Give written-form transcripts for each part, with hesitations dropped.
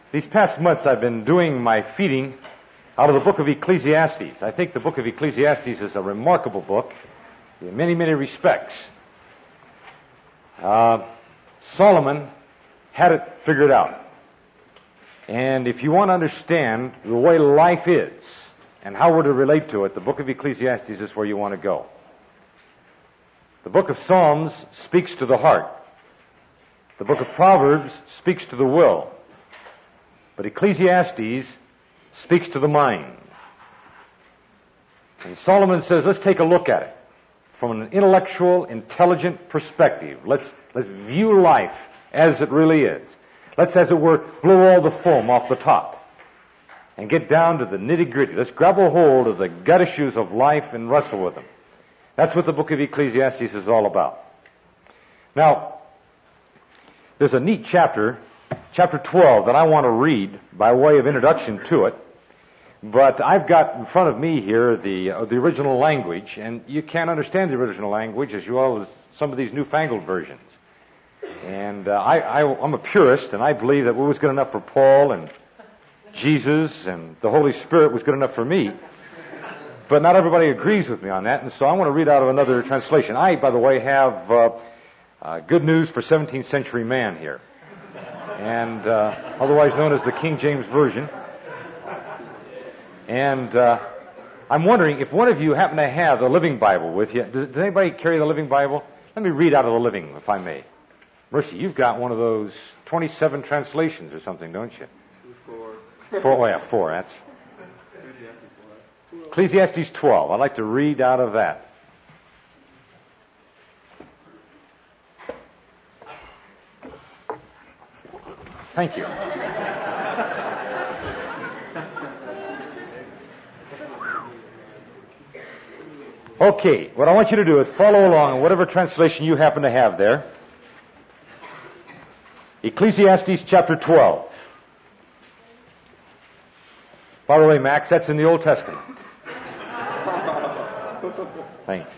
These past months I've been doing my feeding out of the book of Ecclesiastes. I think the book of Ecclesiastes is a remarkable book in many, many respects. Solomon had it figured out. And if you want to understand the way life is and how we're to relate to it, the book of Ecclesiastes is where you want to go. The book of Psalms speaks to the heart. The book of Proverbs speaks to the will. But Ecclesiastes speaks to the mind. And Solomon says, let's take a look at it from an intellectual, intelligent perspective. Let's view life as it really is. Let's, as it were, blow all the foam off the top and get down to the nitty-gritty. Let's grab a hold of the gut issues of life and wrestle with them. That's what the book of Ecclesiastes is all about. Now, there's a neat chapter 12, that I want to read by way of introduction to it. But I've got in front of me here the original language, and you can't understand the original language as well as some of these newfangled versions. And I'm a purist, and I believe that what was good enough for Paul and Jesus and the Holy Spirit was good enough for me. But not everybody agrees with me on that, and so I want to read out of another translation. I, by the way, have good news for 17th century man here, and otherwise known as the King James Version. And I'm wondering if one of you happen to have the Living Bible with you. Does anybody carry the Living Bible? Let me read out of the Living, if I may. Mercy, you've got one of those 27 translations or something, don't you? Four. That's Ecclesiastes 12. I'd like to read out of that. Thank you. Okay, what I want you to do is follow along in whatever translation you happen to have there. Ecclesiastes chapter 12. By the way, Max, that's in the Old Testament. Thanks.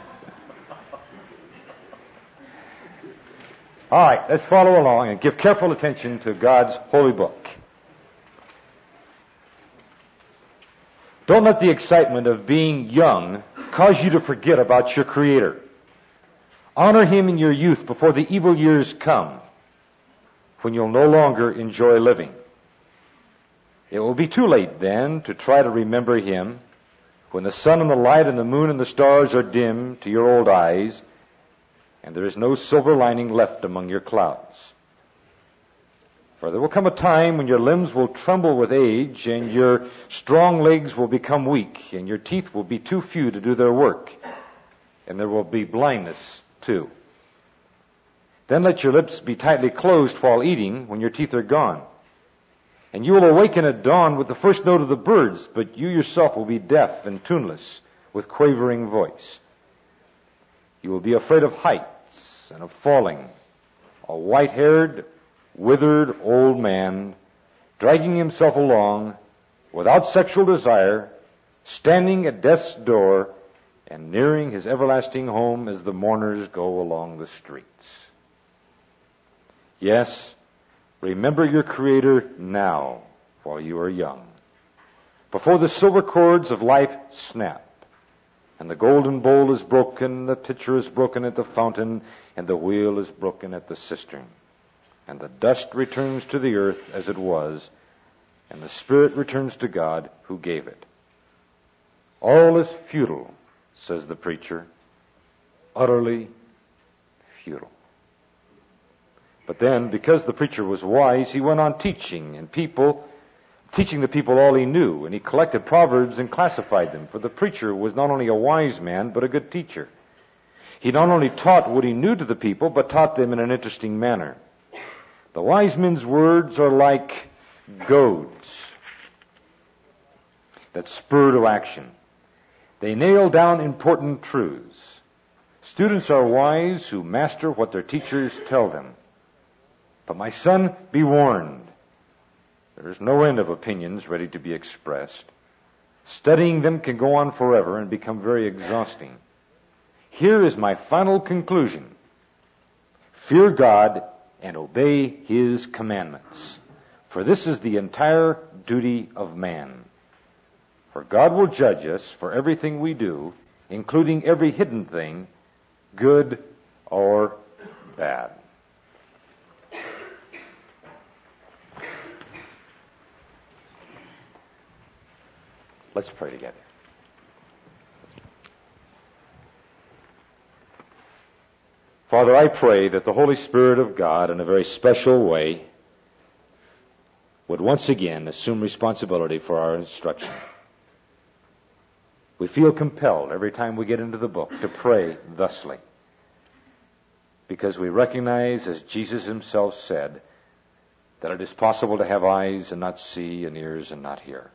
All right, let's follow along and give careful attention to God's holy book. Don't let the excitement of being young cause you to forget about your Creator. Honor Him in your youth before the evil years come, when you'll no longer enjoy living. It will be too late then to try to remember Him when the sun and the light and the moon and the stars are dim to your old eyes and there is no silver lining left among your clouds. For there will come a time when your limbs will tremble with age and your strong legs will become weak and your teeth will be too few to do their work, and there will be blindness too. Then let your lips be tightly closed while eating when your teeth are gone. And you will awaken at dawn with the first note of the birds, but you yourself will be deaf and tuneless with quavering voice. You will be afraid of heights and of falling, a white-haired, withered old man, dragging himself along without sexual desire, standing at death's door and nearing his everlasting home as the mourners go along the streets. Yes, remember your Creator now while you are young, before the silver cords of life snap, and the golden bowl is broken, the pitcher is broken at the fountain, and the wheel is broken at the cistern. And the dust returns to the earth as it was, and the spirit returns to God who gave it. All is futile, says the preacher, utterly futile. But then, because the preacher was wise, he went on teaching the people all he knew, and he collected proverbs and classified them, for the preacher was not only a wise man, but a good teacher. He not only taught what he knew to the people, but taught them in an interesting manner. The wise men's words are like goads that spur to action. They nail down important truths. Students are wise who master what their teachers tell them. But my son, be warned. There is no end of opinions ready to be expressed. Studying them can go on forever and become very exhausting. Here is my final conclusion. Fear God and obey His commandments, For this is the entire duty of man. For God will judge us for everything we do, including every hidden thing, good or bad. Let's pray together. Father, I pray that the Holy Spirit of God, in a very special way, would once again assume responsibility for our instruction. We feel compelled every time we get into the book to pray thusly, because we recognize, as Jesus himself said, that it is possible to have eyes and not see and ears and not hear.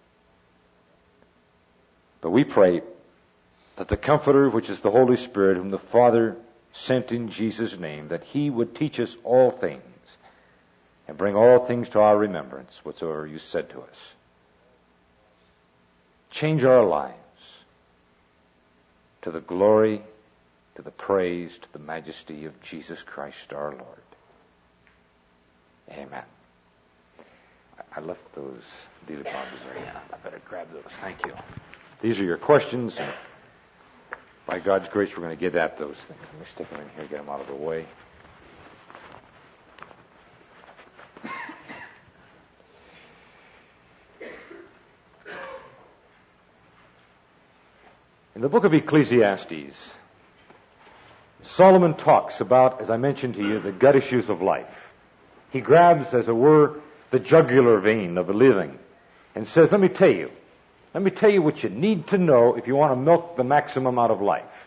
But we pray that the Comforter, which is the Holy Spirit, whom the Father sent in Jesus' name, that he would teach us all things and bring all things to our remembrance, whatsoever you said to us. Change our lives to the glory, to the praise, to the majesty of Jesus Christ our Lord. Amen. I left those dealer bombs there. Yeah, I better grab those. Thank you. These are your questions, and by God's grace, we're going to get at those things. Let me stick them in here, get them out of the way. In the book of Ecclesiastes, Solomon talks about, as I mentioned to you, the gut issues of life. He grabs, as it were, the jugular vein of the living and says, let me tell you what you need to know if you want to milk the maximum out of life.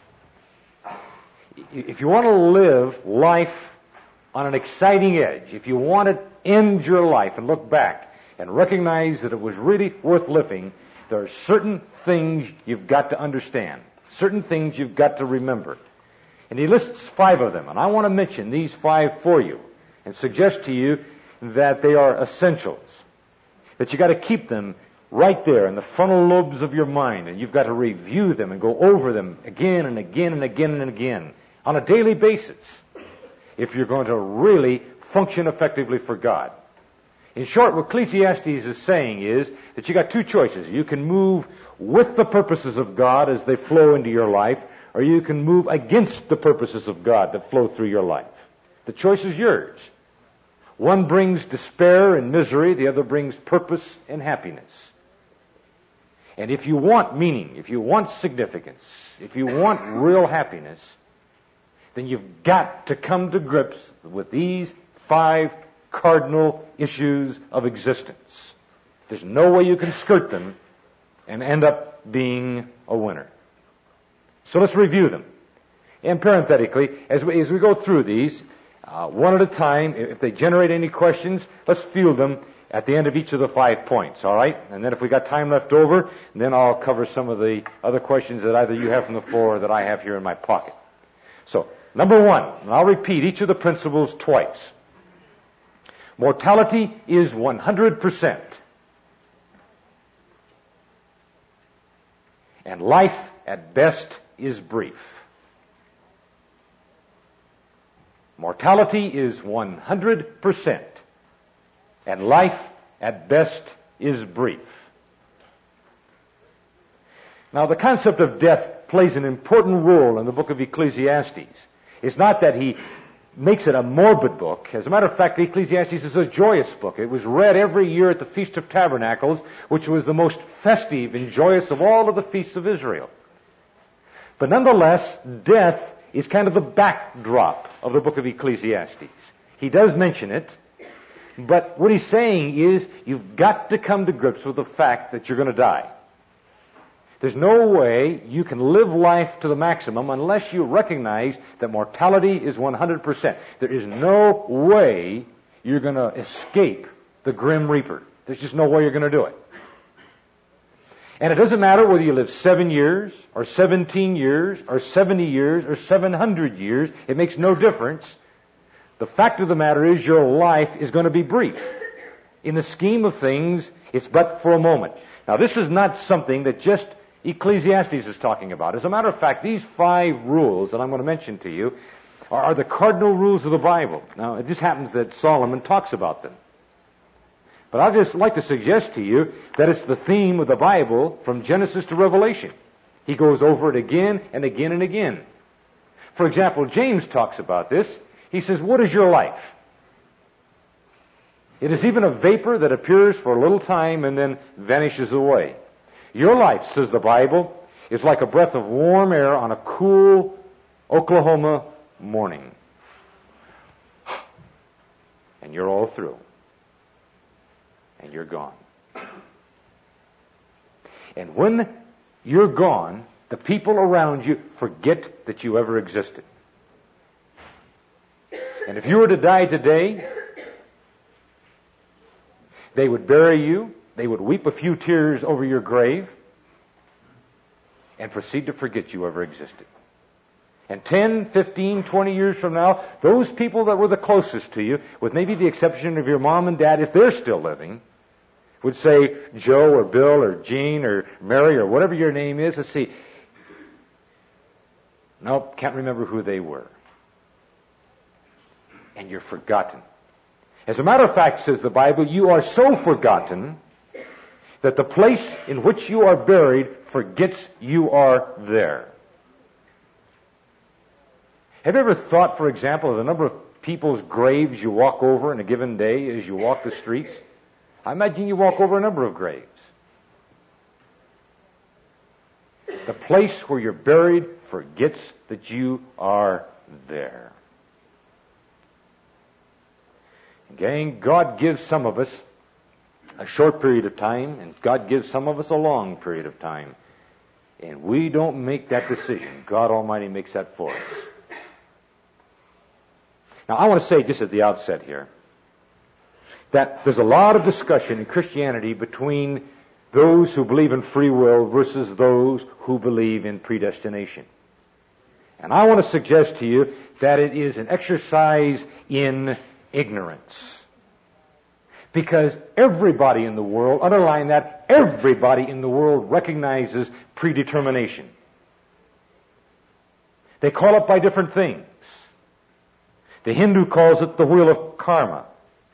If you want to live life on an exciting edge, if you want to end your life and look back and recognize that it was really worth living, there are certain things you've got to understand, certain things you've got to remember. And he lists 5 of them, and I want to mention these 5 for you and suggest to you that they are essentials, that you got to keep them right there in the frontal lobes of your mind, and you've got to review them and go over them again and again and again and again on a daily basis if you're going to really function effectively for God. In short, what Ecclesiastes is saying is that you got 2 choices. You can move with the purposes of God as they flow into your life, or you can move against the purposes of God that flow through your life. The choice is yours. One brings despair and misery, the other brings purpose and happiness. And if you want meaning, if you want significance, if you want real happiness, then you've got to come to grips with these 5 cardinal issues of existence. There's no way you can skirt them and end up being a winner. So let's review them. And parenthetically, as we go through these, one at a time, if they generate any questions, let's field them at the end of each of the 5 points, all right? And then if we got time left over, then I'll cover some of the other questions that either you have from the floor or that I have here in my pocket. So, number 1, and I'll repeat each of the principles twice. Mortality is 100%. And life, at best, is brief. Mortality is 100%. And life, at best, is brief. Now, the concept of death plays an important role in the book of Ecclesiastes. It's not that he makes it a morbid book. As a matter of fact, Ecclesiastes is a joyous book. It was read every year at the Feast of Tabernacles, which was the most festive and joyous of all of the feasts of Israel. But nonetheless, death is kind of the backdrop of the book of Ecclesiastes. He does mention it, but what he's saying is you've got to come to grips with the fact that you're going to die. There's no way you can live life to the maximum unless you recognize that mortality is 100%. There is no way you're going to escape the grim reaper. There's just no way you're going to do it. And it doesn't matter whether you live 7 years, or 17 years, or 70 years, or 700 years. It makes no difference. The fact of the matter is your life is going to be brief. In the scheme of things, it's but for a moment. Now, this is not something that just Ecclesiastes is talking about. As a matter of fact, these 5 rules that I'm going to mention to you are the cardinal rules of the Bible. Now, it just happens that Solomon talks about them. But I'd just like to suggest to you that it's the theme of the Bible from Genesis to Revelation. He goes over it again and again and again. For example, James talks about this. He says, what is your life? It is even a vapor that appears for a little time and then vanishes away. Your life, says the Bible, is like a breath of warm air on a cool Oklahoma morning. And you're all through. And you're gone. And when you're gone, the people around you forget that you ever existed. And if you were to die today, they would bury you, they would weep a few tears over your grave, and proceed to forget you ever existed. And 10, 15, 20 years from now, those people that were the closest to you, with maybe the exception of your mom and dad, if they're still living, would say Joe or Bill or Jean or Mary or whatever your name is. Let's see. Nope, can't remember who they were. And you're forgotten. As a matter of fact, says the Bible, you are so forgotten that the place in which you are buried forgets you are there. Have you ever thought, for example, of the number of people's graves you walk over in a given day as you walk the streets? I imagine you walk over a number of graves. The place where you're buried forgets that you are there. Gang, God gives some of us a short period of time, and God gives some of us a long period of time. And we don't make that decision. God Almighty makes that for us. Now, I want to say just at the outset here that there's a lot of discussion in Christianity between those who believe in free will versus those who believe in predestination. And I want to suggest to you that it is an exercise in ignorance. Because everybody in the world, underline that, everybody in the world recognizes predetermination. They call it by different things. The Hindu calls it the wheel of karma.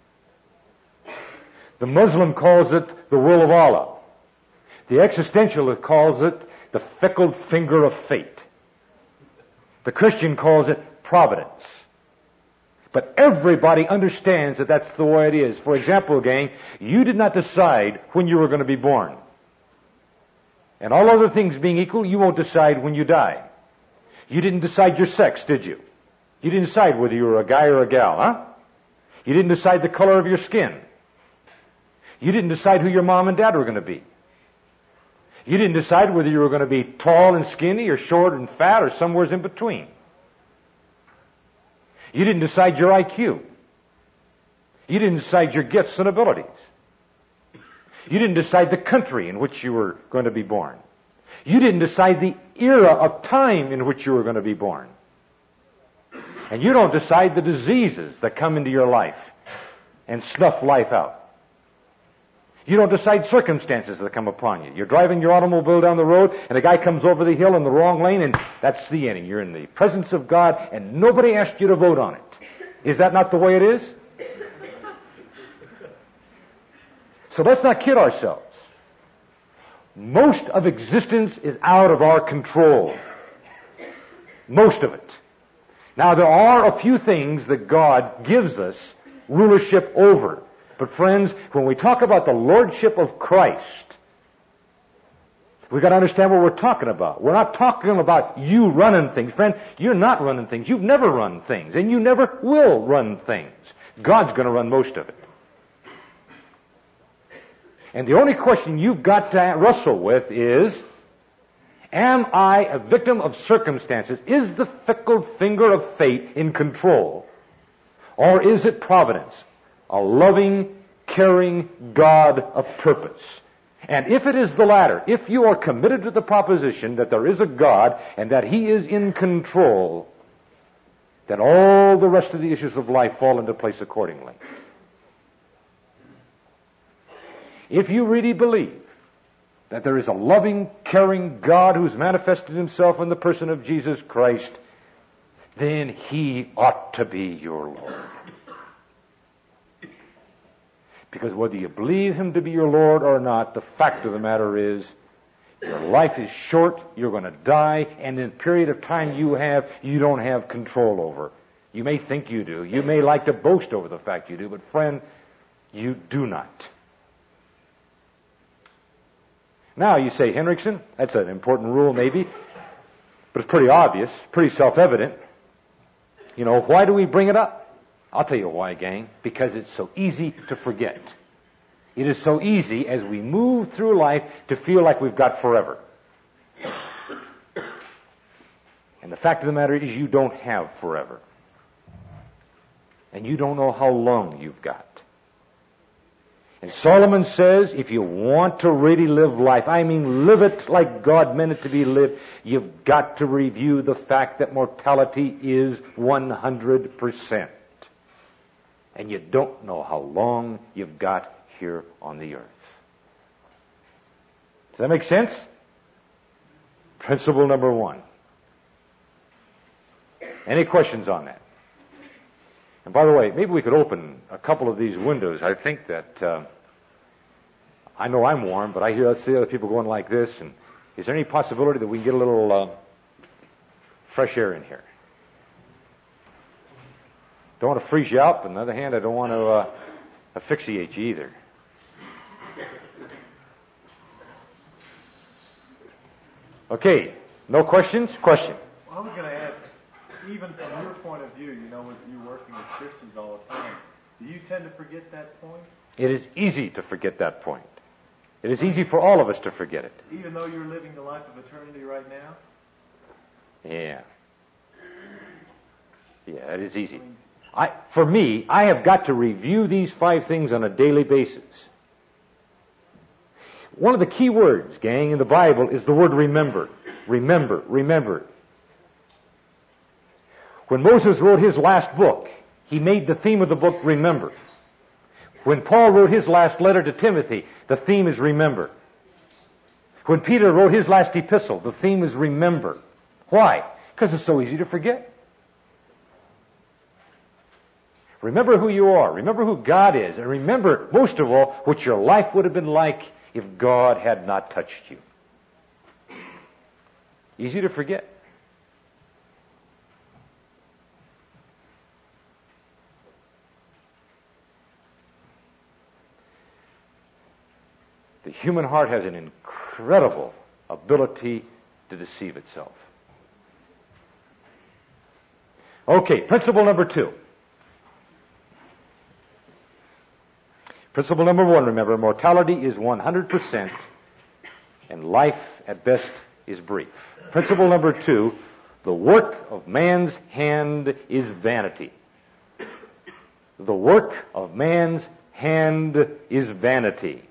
The Muslim calls it the will of Allah. The existentialist calls it the fickle finger of fate. The Christian calls it providence. But everybody understands that that's the way it is. For example, gang, you did not decide when you were going to be born. And all other things being equal, you won't decide when you die. You didn't decide your sex, did you? You didn't decide whether you were a guy or a gal, huh? You didn't decide the color of your skin. You didn't decide who your mom and dad were going to be. You didn't decide whether you were going to be tall and skinny or short and fat or somewhere in between. You didn't decide your IQ. You didn't decide your gifts and abilities. You didn't decide the country in which you were going to be born. You didn't decide the era of time in which you were going to be born. And you don't decide the diseases that come into your life and snuff life out. You don't decide circumstances that come upon you. You're driving your automobile down the road, and a guy comes over the hill in the wrong lane, and that's the ending. You're in the presence of God, and nobody asked you to vote on it. Is that not the way it is? So let's not kid ourselves. Most of existence is out of our control. Most of it. Now, there are a few things that God gives us rulership over. But friends, when we talk about the lordship of Christ, we've got to understand what we're talking about. We're not talking about you running things. Friend, you're not running things. You've never run things, and you never will run things. God's going to run most of it. And the only question you've got to wrestle with is, am I a victim of circumstances? Is the fickle finger of fate in control? Or is it providence? A loving, caring God of purpose. And if it is the latter, if you are committed to the proposition that there is a God and that He is in control, then all the rest of the issues of life fall into place accordingly. If you really believe that there is a loving, caring God who's manifested Himself in the person of Jesus Christ, then He ought to be your Lord. Because whether you believe Him to be your Lord or not, the fact of the matter is, your life is short, you're going to die, and in the period of time you don't have control over. You may think you do. You may like to boast over the fact you do, but friend, you do not. Now, you say, Henriksen, that's an important rule maybe, but it's pretty obvious, pretty self-evident. You know, why do we bring it up? I'll tell you why, gang. Because it's so easy to forget. It is so easy as we move through life to feel like we've got forever. And the fact of the matter is you don't have forever. And you don't know how long you've got. And Solomon says, if you want to really live life, I mean live it like God meant it to be lived, you've got to review the fact that mortality is 100%. And you don't know how long you've got here on the earth. Does that make sense? Principle number 1. Any questions on that? And by the way, maybe we could open a couple of these windows. I think that, I know I'm warm, but I see other people going like this. And is there any possibility that we can get a little fresh air in here? Don't want to freeze you up. On the other hand, I don't want to asphyxiate you either. Okay, no questions? Question. Well, I was going to ask, even from your point of view, you know, with you working with Christians all the time, do you tend to forget that point? It is easy to forget that point. It is easy for all of us to forget it. Even though you're living the life of eternity right now? Yeah. Yeah, it is easy. For me, I have got to review these 5 things on a daily basis. One of the key words, gang, in the Bible is the word remember. Remember, remember. When Moses wrote his last book, he made the theme of the book remember. When Paul wrote his last letter to Timothy, the theme is remember. When Peter wrote his last epistle, the theme is remember. Why? Because it's so easy to forget. Remember who you are. Remember who God is. And remember, most of all, what your life would have been like if God had not touched you. Easy to forget. The human heart has an incredible ability to deceive itself. Okay, principle number 2. Principle number 1, remember, mortality is 100% and life at best is brief. Principle number 2, the work of man's hand is vanity. The work of man's hand is vanity.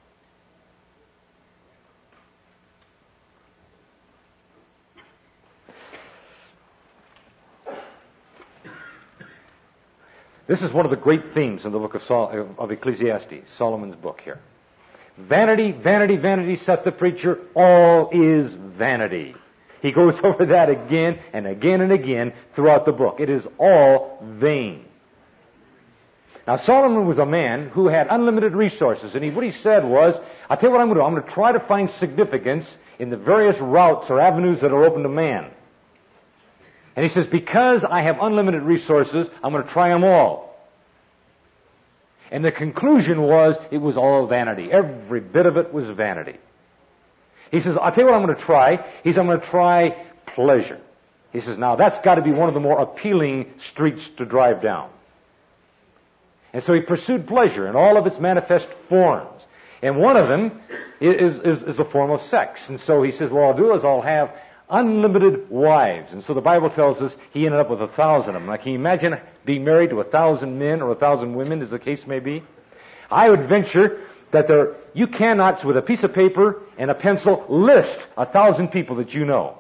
This is one of the great themes in the book of Ecclesiastes, Solomon's book here. Vanity, vanity, vanity, saith the preacher, all is vanity. He goes over that again and again and again throughout the book. It is all vain. Now, Solomon was a man who had unlimited resources, and what he said was, I'll tell you what I'm going to do. I'm going to try to find significance in the various routes or avenues that are open to man. And he says, because I have unlimited resources, I'm going to try them all. And the conclusion was, it was all vanity. Every bit of it was vanity. He says, I'll tell you what I'm going to try. He says, I'm going to try pleasure. He says, now that's got to be one of the more appealing streets to drive down. And so he pursued pleasure in all of its manifest forms. And one of them is the form of sex. And so he says, what I'll do is I'll have unlimited wives. And so the Bible tells us he ended up with 1,000 of them. Now, can you imagine being married to 1,000 men or 1,000 women, as the case may be? I would venture that you cannot, with a piece of paper and a pencil, list 1,000 people that you know.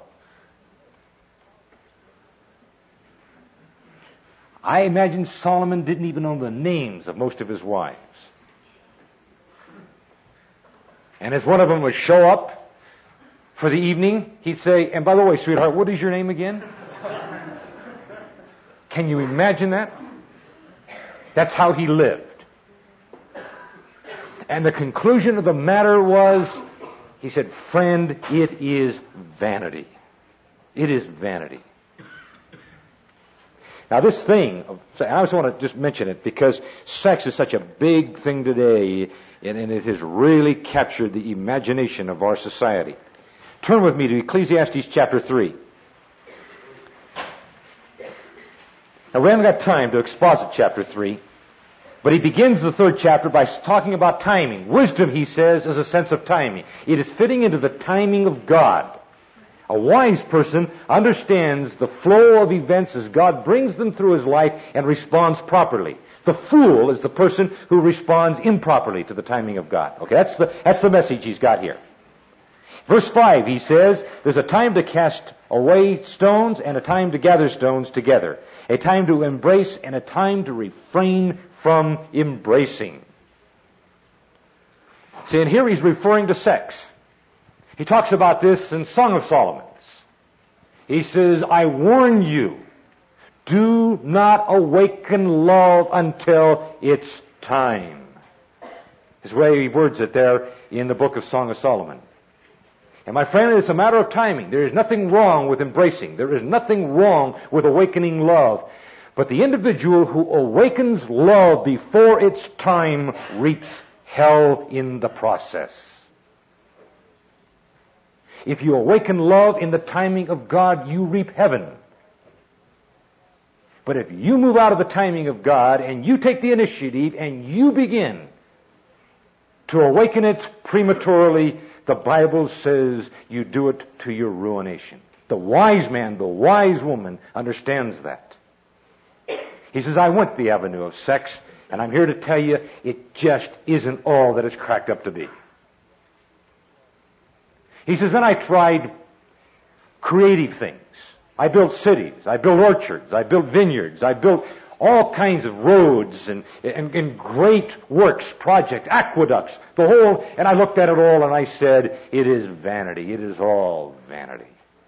I imagine Solomon didn't even know the names of most of his wives. And as one of them would show up for the evening, he'd say, and by the way, sweetheart, what is your name again? Can you imagine that? That's how he lived. And the conclusion of the matter was, he said, friend, it is vanity. It is vanity. Now this thing, I just want to just mention it because sex is such a big thing today, and it has really captured the imagination of our society. Turn with me to Ecclesiastes chapter 3. Now we haven't got time to exposit chapter 3, but he begins the third chapter by talking about timing. Wisdom, he says, is a sense of timing. It is fitting into the timing of God. A wise person understands the flow of events as God brings them through his life and responds properly. The fool is the person who responds improperly to the timing of God. Okay, that's the message he's got here. Verse 5, he says, there's a time to cast away stones and a time to gather stones together. A time to embrace and a time to refrain from embracing. See, and here he's referring to sex. He talks about this in Song of Solomon. He says, I warn you, do not awaken love until it's time. Is the way he words it there in the book of Song of Solomon. And my friend, it's a matter of timing. There is nothing wrong with embracing. There is nothing wrong with awakening love. But the individual who awakens love before its time reaps hell in the process. If you awaken love in the timing of God, you reap heaven. But if you move out of the timing of God and you take the initiative and you begin to awaken it prematurely, the Bible says you do it to your ruination. The wise man, the wise woman understands that. He says, I went the avenue of sex, and I'm here to tell you it just isn't all that it's cracked up to be. He says, then I tried creative things. I built cities. I built orchards. I built vineyards. I built all kinds of roads and great works, projects, aqueducts, the whole, and I looked at it all and I said, it is vanity. It is all vanity.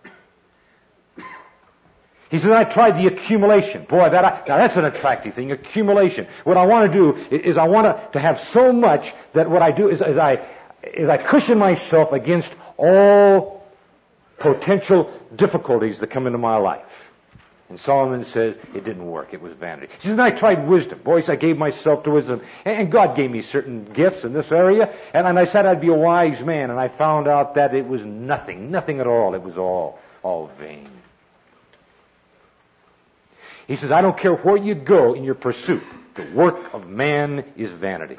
He said, I tried the accumulation. Boy, now that's an attractive thing, accumulation. What I want to do is I want to have so much that what I do is I cushion myself against all potential difficulties that come into my life. And Solomon says it didn't work. It was vanity. He says, and I tried wisdom. Boys, I gave myself to wisdom. And God gave me certain gifts in this area. And I said I'd be a wise man. And I found out that it was nothing at all. It was all vain. He says, I don't care where you go in your pursuit. The work of man is vanity.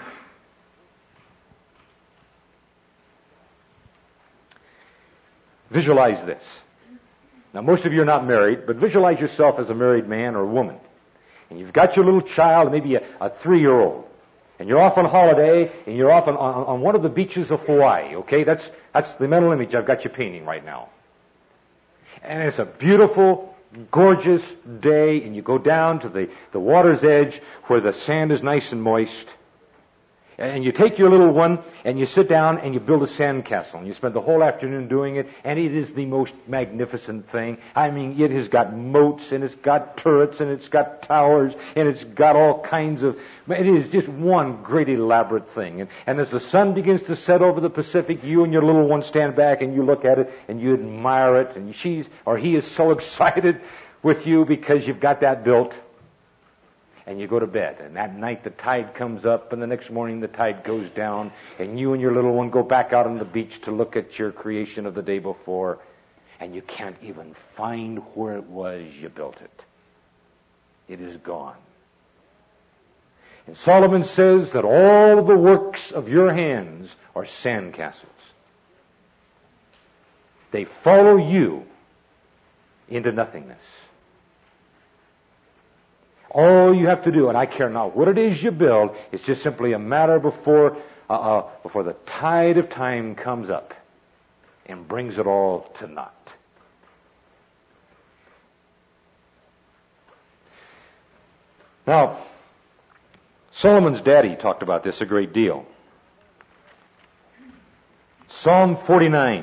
Visualize this. Now, most of you are not married, but visualize yourself as a married man or woman. And you've got your little child, maybe a 3-year-old. And you're off on holiday, and you're off on one of the beaches of Hawaii, okay? That's the mental image I've got you painting right now. And it's a beautiful, gorgeous day, and you go down to the water's edge where the sand is nice and moist. And you take your little one, and you sit down, and you build a sandcastle. And you spend the whole afternoon doing it, and it is the most magnificent thing. I mean, it has got moats, and it's got turrets, and it's got towers, and it's got all kinds of... It is just one great elaborate thing. And as the sun begins to set over the Pacific, you and your little one stand back, and you look at it, and you admire it, and he is so excited with you because you've got that built. And you go to bed, and that night the tide comes up, and the next morning the tide goes down, and you and your little one go back out on the beach to look at your creation of the day before, and you can't even find where it was you built it. It is gone. And Solomon says that all the works of your hands are sandcastles. They follow you into nothingness. All you have to do, and I care not what it is you build, it's just simply a matter before the tide of time comes up and brings it all to naught. Now, Solomon's daddy talked about this a great deal. Psalm 49.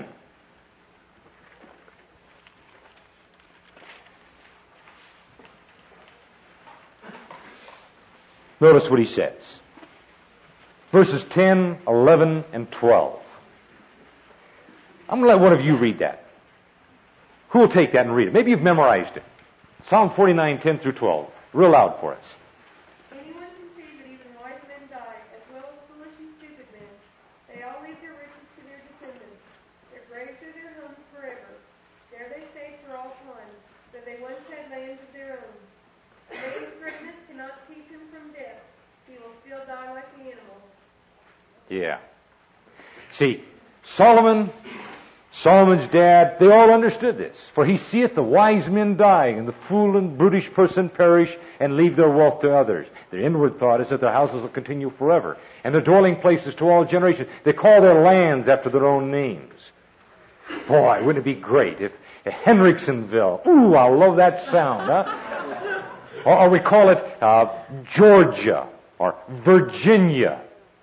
Notice what he says. verses 10, 11, and 12. I'm going to let one of you read that. Who will take that and read it? Maybe you've memorized it. Psalm 49, 10 through 12. Real loud for us. Anyone can see that even wise men die, as well as foolish and stupid men. They all leave their riches to their descendants. Their graves are their homes forever. There they stay for all time, though they once had lands of their own. A man's greatness cannot keep him from death. He will still die like the animal. Yeah. See, Solomon's dad, they all understood this. For he seeth the wise men dying, and the fool and brutish person perish, and leave their wealth to others. Their inward thought is that their houses will continue forever, and their dwelling places to all generations. They call their lands after their own names. Boy, wouldn't it be great if Henriksonville, ooh, I love that sound, huh? Or we call it Georgia, or Virginia.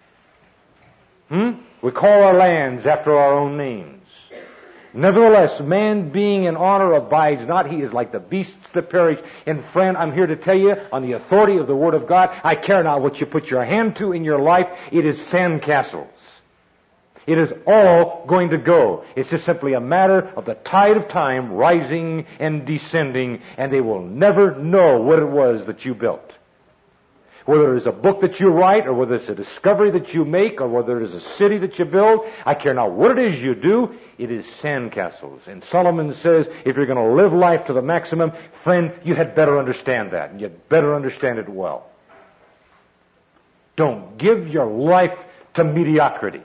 We call our lands after our own names. Nevertheless, man being in honor abides not. He is like the beasts that perish. And friend, I'm here to tell you, on the authority of the Word of God, I care not what you put your hand to in your life. It is sandcastles. It is all going to go. It's just simply a matter of the tide of time rising and descending, and they will never know what it was that you built. Whether it's a book that you write, or whether it's a discovery that you make, or whether it is a city that you build, I care not what it is you do, it is sandcastles. And Solomon says, if you're going to live life to the maximum, friend, you had better understand that, and you'd better understand it well. Don't give your life to mediocrity.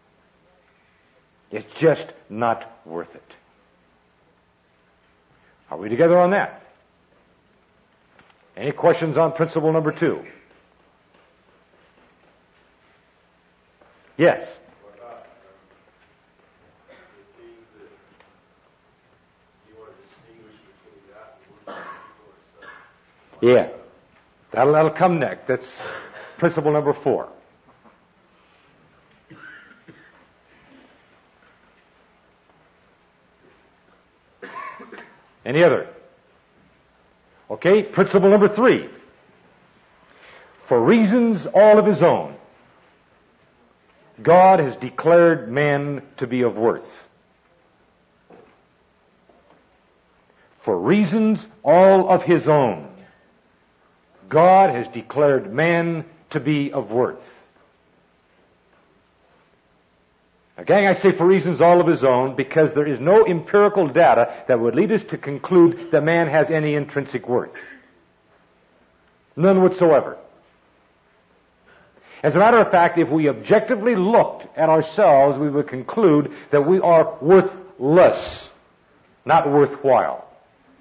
It's just not worth it. Are we together on that? Any questions on principle number 2? Yes. What about the things that you want to distinguish between that and working people or something? Yeah. That'll come next. That's principle number 4. Any other? Okay, principle number 3. For reasons all of his own, God has declared man to be of worth. For reasons all of his own, God has declared man to be of worth. Again, I say for reasons all of his own, because there is no empirical data that would lead us to conclude that man has any intrinsic worth. None whatsoever. As a matter of fact, if we objectively looked at ourselves, we would conclude that we are worthless, not worthwhile.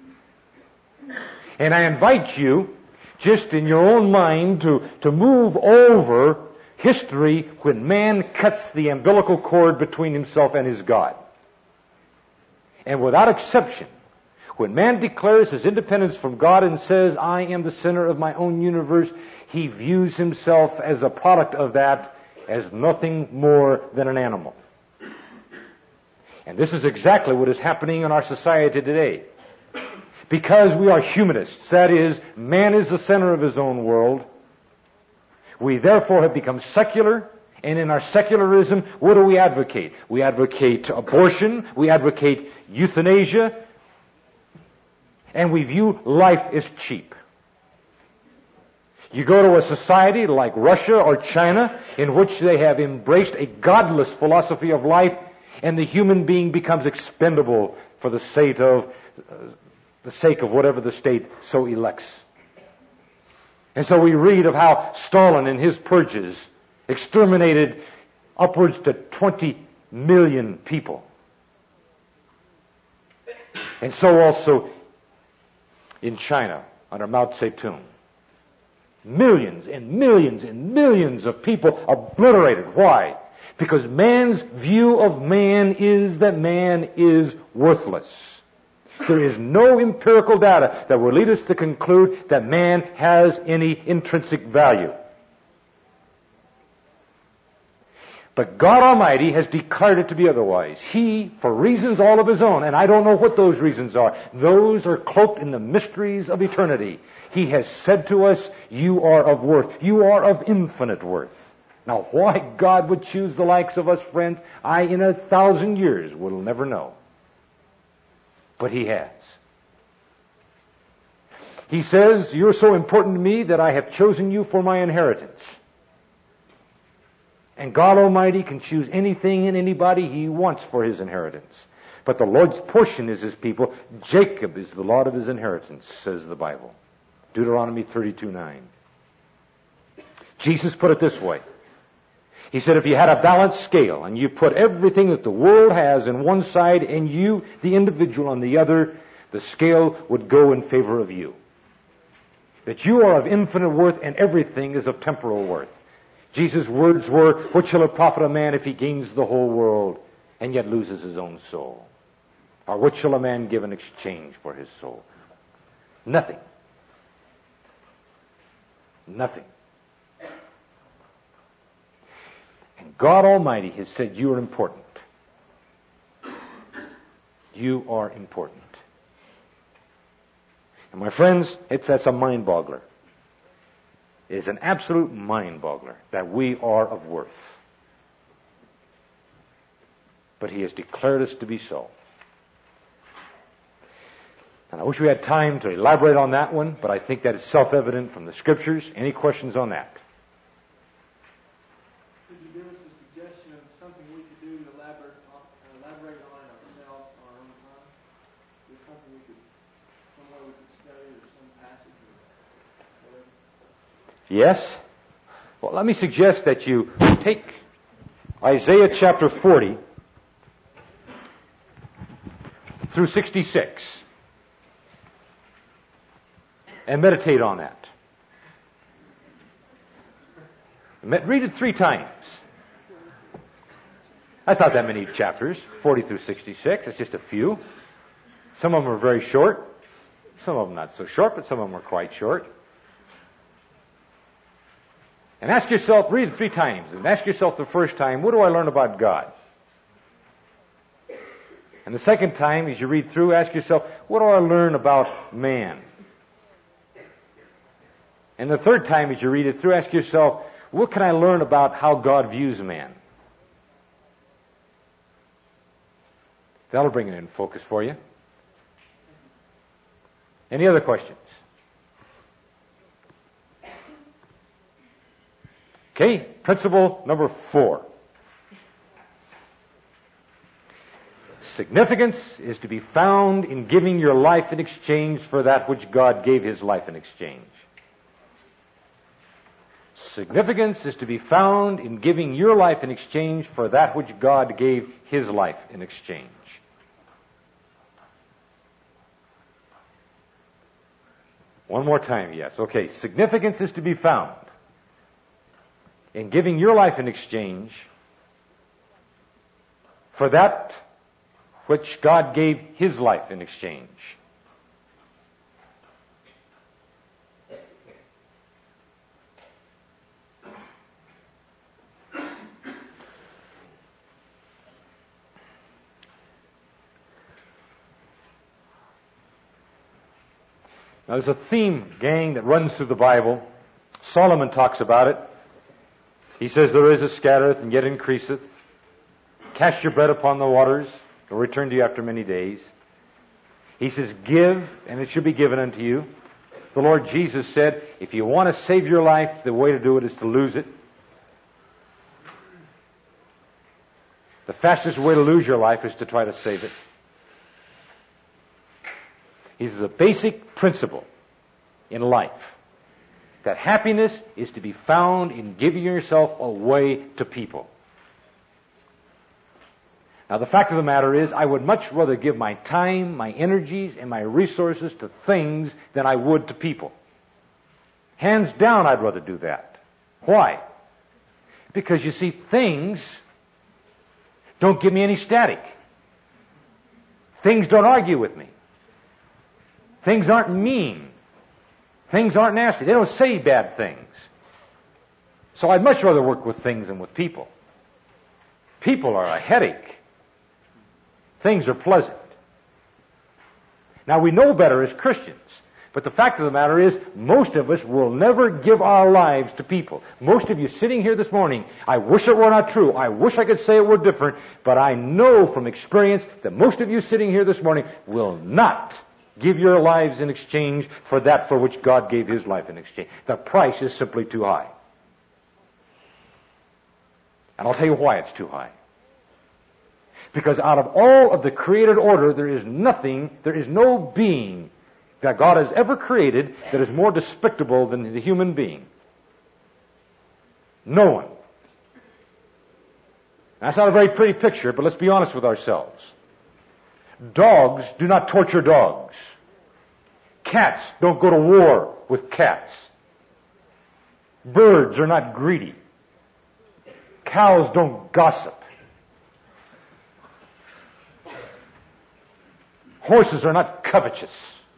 And I invite you, just in your own mind, to move over history when man cuts the umbilical cord between himself and his God. And without exception, when man declares his independence from God and says, I am the center of my own universe, he views himself as a product of that as nothing more than an animal. And this is exactly what is happening in our society today. Because we are humanists, that is, man is the center of his own world, we therefore have become secular, and in our secularism, what do we advocate? We advocate abortion, we advocate euthanasia, and we view life as cheap. You go to a society like Russia or China, in which they have embraced a godless philosophy of life, and the human being becomes expendable for the sake of whatever the state so elects. And so we read of how Stalin in his purges exterminated upwards to 20 million people. And so also in China under Mao Zedong. Millions and millions and millions of people obliterated. Why? Because man's view of man is that man is worthless. There is no empirical data that will lead us to conclude that man has any intrinsic value. But God Almighty has declared it to be otherwise. He, for reasons all of his own, and I don't know what those reasons are, those are cloaked in the mysteries of eternity. He has said to us, you are of worth. You are of infinite worth. Now, why God would choose the likes of us, friends, I in 1,000 years will never know. But He has. He says, you're so important to me that I have chosen you for my inheritance. And God Almighty can choose anything and anybody He wants for His inheritance. But the Lord's portion is His people. Jacob is the lot of His inheritance, says the Bible. Deuteronomy 32:9. Jesus put it this way. He said, if you had a balanced scale and you put everything that the world has on one side and you, the individual, on the other, the scale would go in favor of you. That you are of infinite worth and everything is of temporal worth. Jesus' words were, what shall it profit a man if he gains the whole world and yet loses his own soul? Or what shall a man give in exchange for his soul? Nothing. Nothing. And God Almighty has said you are important. You are important. And my friends, that's a mind-boggler. It is an absolute mind-boggler that we are of worth. But He has declared us to be so. And I wish we had time to elaborate on that one, but I think that is self-evident from the Scriptures. Any questions on that? Could you give us a suggestion of something we could do to elaborate on ourselves on our own time? Is there something some way we could study or some passage or whatever? Yes? Well, let me suggest that you take Isaiah chapter 40 through 66 and meditate on that. Read it 3 times. That's not that many chapters, 40 through 66. It's just a few. Some of them are very short. Some of them not so short, but some of them are quite short. And ask yourself, read it 3 times, and ask yourself the first time, what do I learn about God? And the second time, as you read through, ask yourself, what do I learn about man? And the third time, as you read it through, ask yourself, what can I learn about how God views man? That'll bring it in focus for you. Any other questions? Okay, principle number 4. Significance is to be found in giving your life in exchange for that which God gave His life in exchange. Significance is to be found in giving your life in exchange for that which God gave His life in exchange. One more time, yes. Okay, significance is to be found in giving your life in exchange for that which God gave His life in exchange. Now, there's a theme, gang, that runs through the Bible. Solomon talks about it. He says, there is a scattereth and yet increaseth. Cast your bread upon the waters, it will return to you after many days. He says, give, and it shall be given unto you. The Lord Jesus said, if you want to save your life, the way to do it is to lose it. The fastest way to lose your life is to try to save it. This is a basic principle in life. That happiness is to be found in giving yourself away to people. Now, the fact of the matter is, I would much rather give my time, my energies, and my resources to things than I would to people. Hands down, I'd rather do that. Why? Because, you see, things don't give me any static. Things don't argue with me. Things aren't mean. Things aren't nasty. They don't say bad things. So I'd much rather work with things than with people. People are a headache. Things are pleasant. Now, we know better as Christians, But the fact of the matter is, most of us will never give our lives to people. Most of you sitting here this morning, I wish it were not true. I wish I could say it were different. But I know from experience that most of you sitting here this morning will not give your lives in exchange for that for which God gave His life in exchange. The price is simply too high. And I'll tell you why it's too high. Because out of all of the created order, there is no being that God has ever created that is more despicable than the human being. No one. That's not a very pretty picture, but let's be honest with ourselves. Dogs do not torture dogs. Cats don't go to war with cats. Birds are not greedy. Cows don't gossip. Horses are not covetous.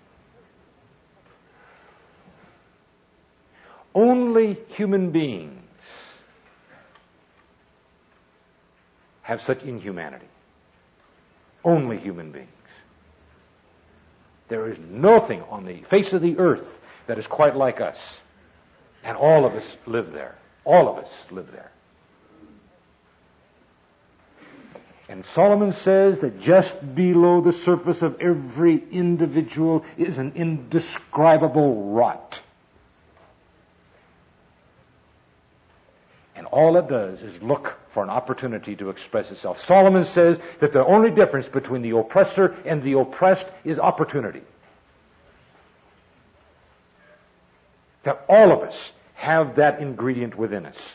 Only human beings have such inhumanity. Only human beings. There is nothing on the face of the earth that is quite like us. And all of us live there. All of us live there. And Solomon says that just below the surface of every individual is an indescribable rot. And all it does is look for an opportunity to express itself. Solomon says that the only difference between the oppressor and the oppressed is opportunity. That all of us have that ingredient within us.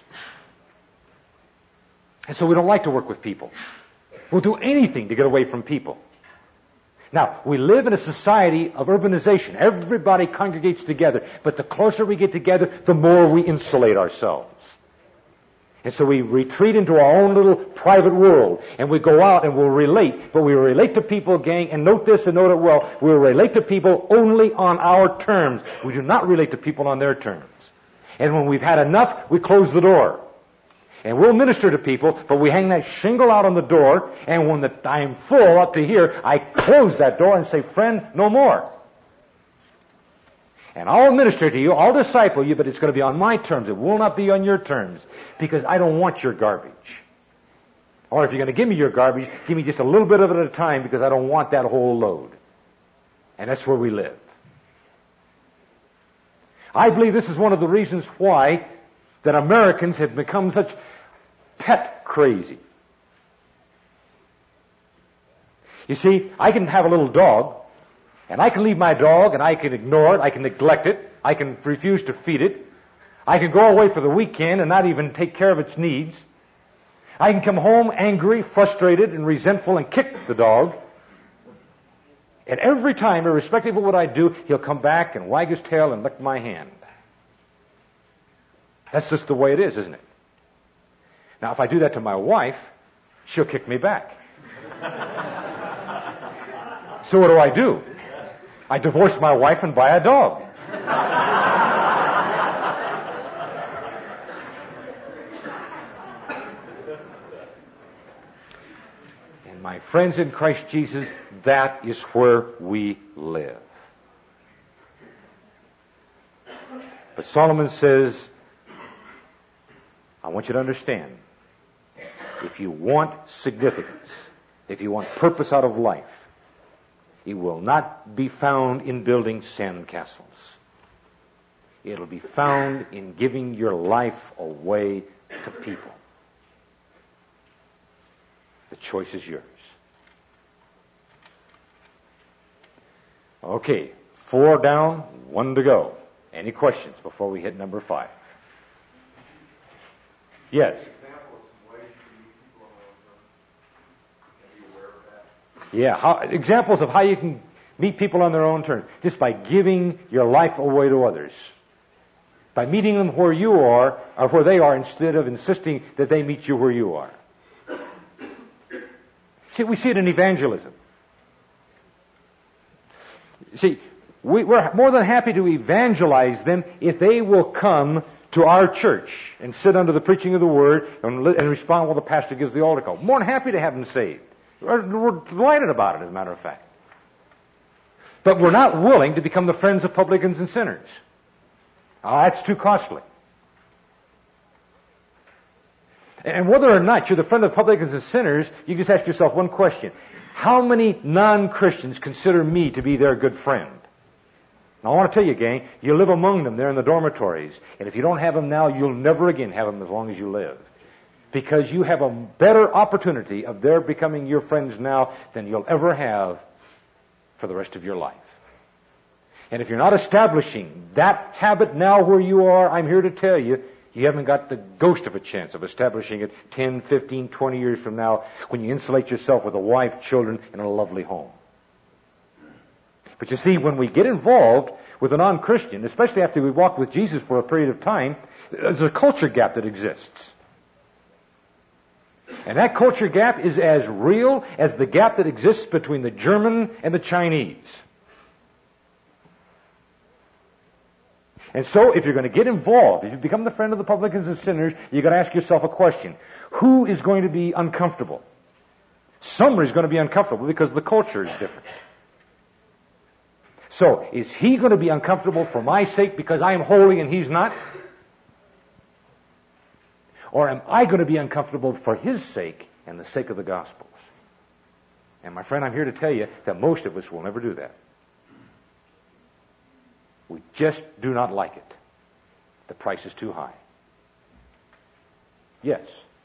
And so we don't like to work with people. We'll do anything to get away from people. Now, we live in a society of urbanization. Everybody congregates together. But the closer we get together, the more we insulate ourselves. And so we retreat into our own little private world. And we go out and we'll relate. But we relate to people, gang, and note this and note it well. We'll relate to people only on our terms. We do not relate to people on their terms. And when we've had enough, we close the door. And we'll minister to people, but we hang that shingle out on the door, and when I'm full up to here, I close that door and say, friend, no more. And I'll minister to you, I'll disciple you, but it's going to be on my terms. It will not be on your terms, because I don't want your garbage. Or if you're going to give me your garbage, give me just a little bit of it at a time, because I don't want that whole load. And that's where we live. I believe this is one of the reasons why that Americans have become such pet crazy. You see, I can have a little dog, and I can leave my dog, and I can ignore it, I can neglect it, I can refuse to feed it, I can go away for the weekend and not even take care of its needs. I can come home angry, frustrated, and resentful and kick the dog. And every time, irrespective of what I do, he'll come back and wag his tail and lick my hand. That's just the way it is, isn't it? Now, if I do that to my wife, she'll kick me back. So what do? I divorce my wife and buy a dog. And my friends in Christ Jesus, that is where we live. But Solomon says, I want you to understand, if you want significance, if you want purpose out of life, it will not be found in building sand castles. It'll be found in giving your life away to people. The choice is yours. Okay, 4 down, 1 to go. Any questions before we hit number 5? Yes. Yeah, examples of how you can meet people on their own terms. Just by giving your life away to others. By meeting them where you are, or where they are, instead of insisting that they meet you where you are. See, we see it in evangelism. See, we're more than happy to evangelize them if they will come to our church and sit under the preaching of the Word and respond while the pastor gives the altar call. More than happy to have them saved. We're delighted about it, as a matter of fact. But we're not willing to become the friends of publicans and sinners. That's too costly. And whether or not you're the friend of publicans and sinners, you just ask yourself one question. How many non-Christians consider me to be their good friend? Now, I want to tell you, gang, you live among them there in the dormitories. And if you don't have them now, you'll never again have them as long as you live. Because you have a better opportunity of their becoming your friends now than you'll ever have for the rest of your life. And if you're not establishing that habit now where you are, I'm here to tell you, you haven't got the ghost of a chance of establishing it 10, 15, 20 years from now when you insulate yourself with a wife, children, and a lovely home. But you see, when we get involved with a non-Christian, especially after we walk with Jesus for a period of time, there's a culture gap that exists. And that culture gap is as real as the gap that exists between the German and the Chinese. And so, if you're going to get involved, if you become the friend of the publicans and sinners, you've got to ask yourself a question. Who is going to be uncomfortable? Somebody's going to be uncomfortable because the culture is different. So, is he going to be uncomfortable for my sake because I am holy and he's not? Or am I going to be uncomfortable for his sake and the sake of the Gospels? And my friend, I'm here to tell you that most of us will never do that. We just do not like it. The price is too high. Yes?